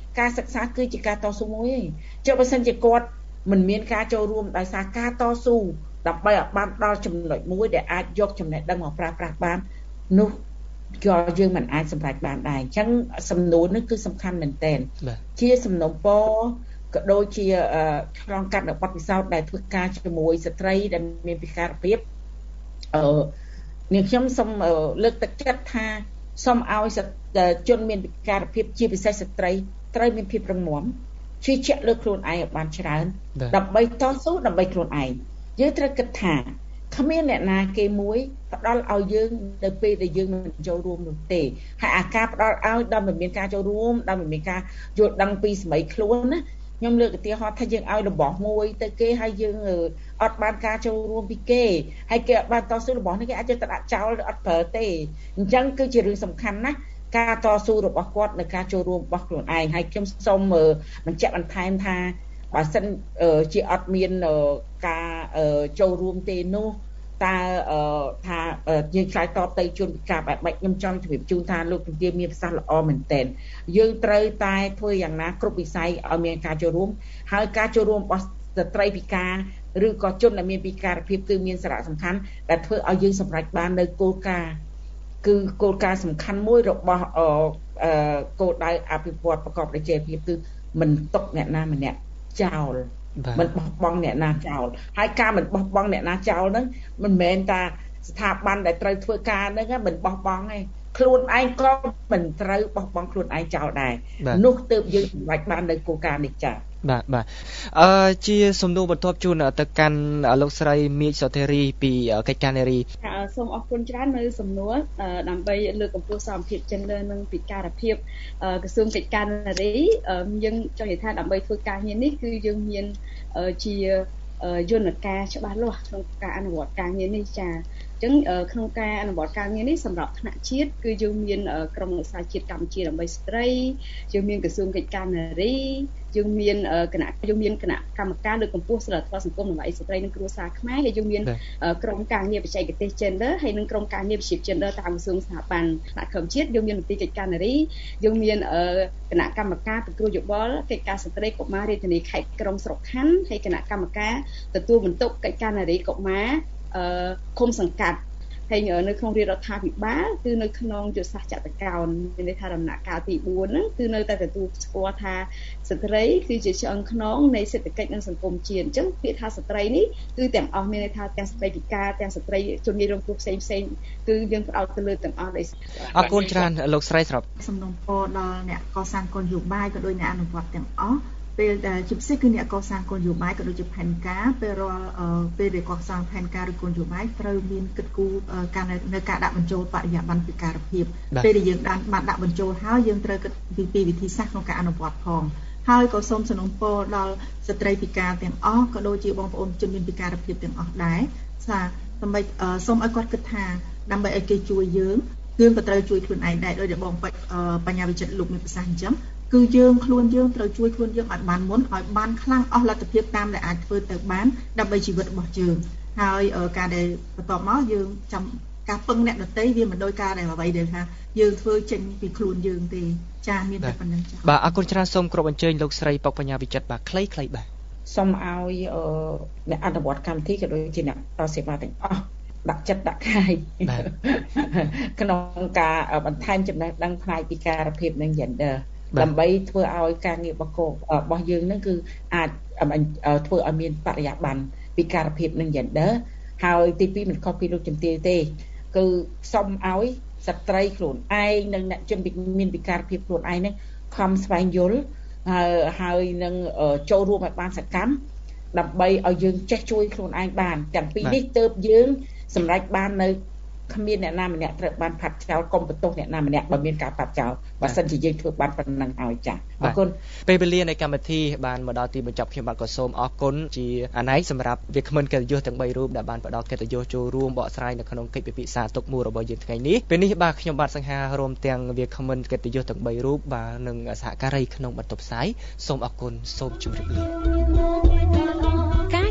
ការសិក្សាគឺជាការតស៊ូមួយឯងចុះបើសិនជាគាត់មិនមានការចូលរួមដោយសារការតស៊ូដើម្បីឲ្យបានដល់ចំណុចមួយដែលអាចយកចំណេះដឹងមកប្រើប្រាស់បាននោះក៏យើងមិនអាចសម្រេចបានដែរអញ្ចឹងសំណួរនេះគឺសំខាន់មែនទែនជាសំណុំពរក៏ដូចជាឆ្លងកាត់នៅបទពិសោធន៍ដែលធ្វើការជាមួយស្ត្រីដែលមានពិការភាពអឺនាងខ្ញុំសូមលើកទឹកចិត្តថាសូមឲ្យជនមានពិការភាពជាពិសេសស្ត្រីត្រូវមានភាពរឹងមាំជឿជាក់លើខ្លួនឯងឲ្យបានច្រើនដើម្បីតស៊ូដើម្បីខ្លួនឯងយើងត្រូវគិតថាគ្មានអ្នកណាគេមួយផ្ដល់ឲ្យយើងនៅពេលដែលយើងមិនចូលរួមនោះទេហើយអាការផ្ដល់ឲ្យដល់មិនមានការចូលរួមដល់មិនមានការយល់ដឹងពីសម័យខ្លួនណាខ្ញុំលើកឧទាហរណ៍ថាយើងឲ្យរបស់មួយទៅគេហើយយើងអត់បានការចូលរួមពីគេហើយគេអត់បានតស៊ូរបស់នេះគេអាចទៅដាក់ចោលឬអត់ប្រើទេអញ្ចឹងគឺជារឿងសំខាន់ណាស់ការតស៊ូរបស់គាត់នៅការចូលរួមរបស់ខ្លួនឯងហើយខ្ញុំសូមបញ្ជាក់បន្ថែមថាបើសិនជាអត់មានការចូលរួមទេនោះតើថាយើងឆ្លើយតបទៅជនពិការបែបម៉េចខ្ញុំចង់ជម្រាបជូនថាលោកជំទាវមានប្រសាសន៍ល្អមែនទែនយើងត្រូវតែធ្វើយ៉ាងណាគ្រប់វិស័យឲ្យមានការចូលរួមហើយការចូលរួមរបស់ស្ត្រីពិការឬក៏ជនដែលមានពិការភាពគឺមានសារៈសំខាន់ដែលធ្វើឲ្យយើងសម្រេចបាននៅគោលការណ៍គឺគោលការណ៍សំខាន់មួយរបស់គោលដៅអភិវឌ្ឍប្រកបដោយចីរភាពគឺមិនຕົកអ្នកណាម្នាក់ចោលមិនបោះបង់អ្នកណាចោលហើយការមិនបោះបង់អ្នកណាចោលហ្នឹងមិនមែនថាស្ថាប័នដែលត្រូវធ្វើការហ្នឹងមិនបោះបង់ទេខ្លួនឯងក៏មិនត្រូវបោះបង់ខ្លួនឯងចោលដែរនោះទើបយើងសម្រេចបាននៅគោលការណ៍នេះចា៎បាទបាទអឺជាសំណួរបន្ទាប់ជូនទៅកាន់លោកស្រីមាសសុធេរីពីកិច្ចការនារីសូមអរគុណច្រើននៅសំណួរដើម្បីលើកកម្ពស់សមភាព gender និងពិការភាពក្រសួងកិច្ចការនារីយើងចង់និយាយថាដើម្បីធ្វើការងារនេះគឺយើងមានជាយន្តការច្បាស់លាស់ក្នុងការអនុវត្តការងារនេះចា៎អញ្ចឹងក្នុងការអនុវត្តការងារនេះសម្រាប់ថ្នាក់ជាតិគឺយើងមានក្រមវិស័យជាតិកម្ពុជាដើម្បីស្ត្រីយើងមានក្រសួងកិច្ចការនារីយើងមានគណៈយើងមានគណៈកម្មការលើកកម្ពស់សិលធម៌សង្គមដើម្បីស្ត្រីនិងគ្រួសារខ្មែរហើយយើងមានក្រុមការងារបច្ចេកទេស gender ហើយនិងក្រុមការងារវិជ្ជា gender តាមក្រសួងស្ថាប័នថ្នាក់ក្រមជាតិយើងមានមន្ទីរកិច្ចការនារីយើងមានគណៈកម្មការពិគ្រោះយោបល់កិច្ចការស្ត្រីកុមាររាជធានីខេត្តក្រុងស្រុកខណ្ឌហើយគណៈកម្មការទទួលបន្ទុកកិច្ចការនារីកុមារអឺឃុំសង្កាត់ហើយនៅក្នុងរាជរដ្ឋាភិបាលគឺនៅក្នុងយុទ្ធសាស្ត្រចតុកោណមានន័យថាដំណាក់កាលទីបួនហ្នឹងគឺនៅតែទទួលស្គាល់ថាស្ត្រីគឺជាឆ្អឹងខ្នងនៃសេដ្ឋកិច្ចនិងសង្គមជាតិអញ្ចឹងពាក្យថាស្ត្រីនេះគឺទាំងអស់មានន័យថាទាំងស្ត្រីពិការទាំងស្ត្រីជនងាយរងគ្រោះផ្សេងផ្សេងគឺយើងផ្ដោតទៅលើទាំងអស់ដោយអរគុណច្រើនលោកស្រីស្រាប់សំណូមពរដល់អ្នកកសាងគោលនយោបាយក៏ដូចអ្នកអនុវត្តទាំងអស់ពេលដែលជាពិសេសគឺអ្នកកសាងគោលនយោបាយក៏ដូចជាផែនការពេលរាល់ពេលដែលកសាងផែនការឬគោលនយោបាយត្រូវមានគិតគូរការនៅការដាក់បញ្ចូលបរិយាបន្នពិការភាពពេលដែលយើងបានដាក់បញ្ចូលហើយយើងត្រូវគិតពីវិធីសាស្ត្រក្នុងការអនុវត្តផងហើយក៏សូមសំណូមពរដល់ស្ត្រីពិការទាំងអស់ក៏ដូចជាបងប្អូនជនមានពិការភាពទាំងអស់ដែរថាដើម្បីសូមឲ្យគាត់គិតថាដើម្បីឲ្យគេជួយយើងយើងក៏ត្រូវជួយខ្លួនឯងដែរដោយដែលបងបញ្ញាវិចិត្រលោកមានប្រសាសន៍អញ្ចឹងគឺយើងខ្លួនយើងត្រូវជួយខ្លួនយើងឲ្យបានមុនឲ្យបានខ្លាំងអស់លទ្ធភាពតាមដែលអាចធ្វើទៅបានដើម្បីជីវិតរបស់យើងហើយការដែលបន្តមកយើងចាំការពឹងអ្នកដទៃវាមិនដូចការដែលអ្វីដែលថាយើងធ្វើចេញពីខ្លួនយើងទេចា៎មានតែប៉ុណ្្នឹងចា៎បាទអរគុណច្រើនសូមគោរពអញ្ជើញលោកស្រីពុកបញ្ញាវិចិត្របាទខ្លីៗបាទសូមឲ្យអ្នកអនុវត្តកម្មវិធីក៏ដូចជាអ្នកតសេវាទាំងអស់ដាក់ចិត្តដាក់កាយក្នុងការបន្ថែមចំណេះដឹងផ្នែកពិការភាពនិង genderដើម្បីធ្វើឲ្យការងាររបស់យើងនឹងគឺអាចធ្វើឲ្យមានបរិយាបន្នពិការភាពនិង gender ហើយទីពីរមិនខុសពីលោកជំទាវទេគឺសុំឲ្យស្ត្រីខ្លួនឯងនិងអ្នកជនមានពិការភាពខ្លួនឯងនឹងខំស្វែងយល់ហើយនឹងចូលរួមឲ្យបានសកម្មដើម្បីឲ្យយើងចេះជួយខ្លួនឯងបានទាំងពីរនេះទើបយើងសម្រេចបាននៅគ្មានអ្នកណាម្នាក់ត្រូវបានផាត់ចោលកុំបន្ទោសអ្នកណាម្នាក់បើមានការផាត់ចោលបើសិនជាយើងធ្វើបានប៉ុណ្ណឹងឲ្យចា៎អរគុណពេលវេលានៃកម្មវិធីបានមកដល់ទីបញ្ចប់ខ្ញុំបាទក៏សូមអរគុណជាអាណ័យសម្រាប់វាគ្មិនកិត្តិយសទាំងបីរូបដែលបានផ្ដល់កិត្តិយសចូលរួមបកស្រាយនៅក្នុងកិច្ចពិភាក្សាទុកមួយរបស់យើងថ្ងៃនេះពេលនេះបាទខ្ញុំបាទសង្ហារួមទាំងវាគ្មិនកិត្តិយសទាំងបីរូបបាទនិងសហការីក្នុងបន្ទប់ផ្សាយសូមអរគុណសូមជម្រាបលាការ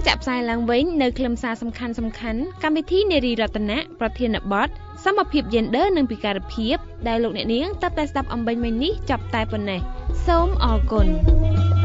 ចាក់ផ្សាយឡើងវិញនៅខ្លឹមសារសំខាន់សំខាន់កម្មវិធីនារីរតនៈប្រធានបទសមភាព Gender និងពិការភាពដែលលោកអ្នកនាងតើតែស្ដាប់អំបញ្ញមិញនេះចាប់តែប៉ុណ្ណេះសូមអរគុណ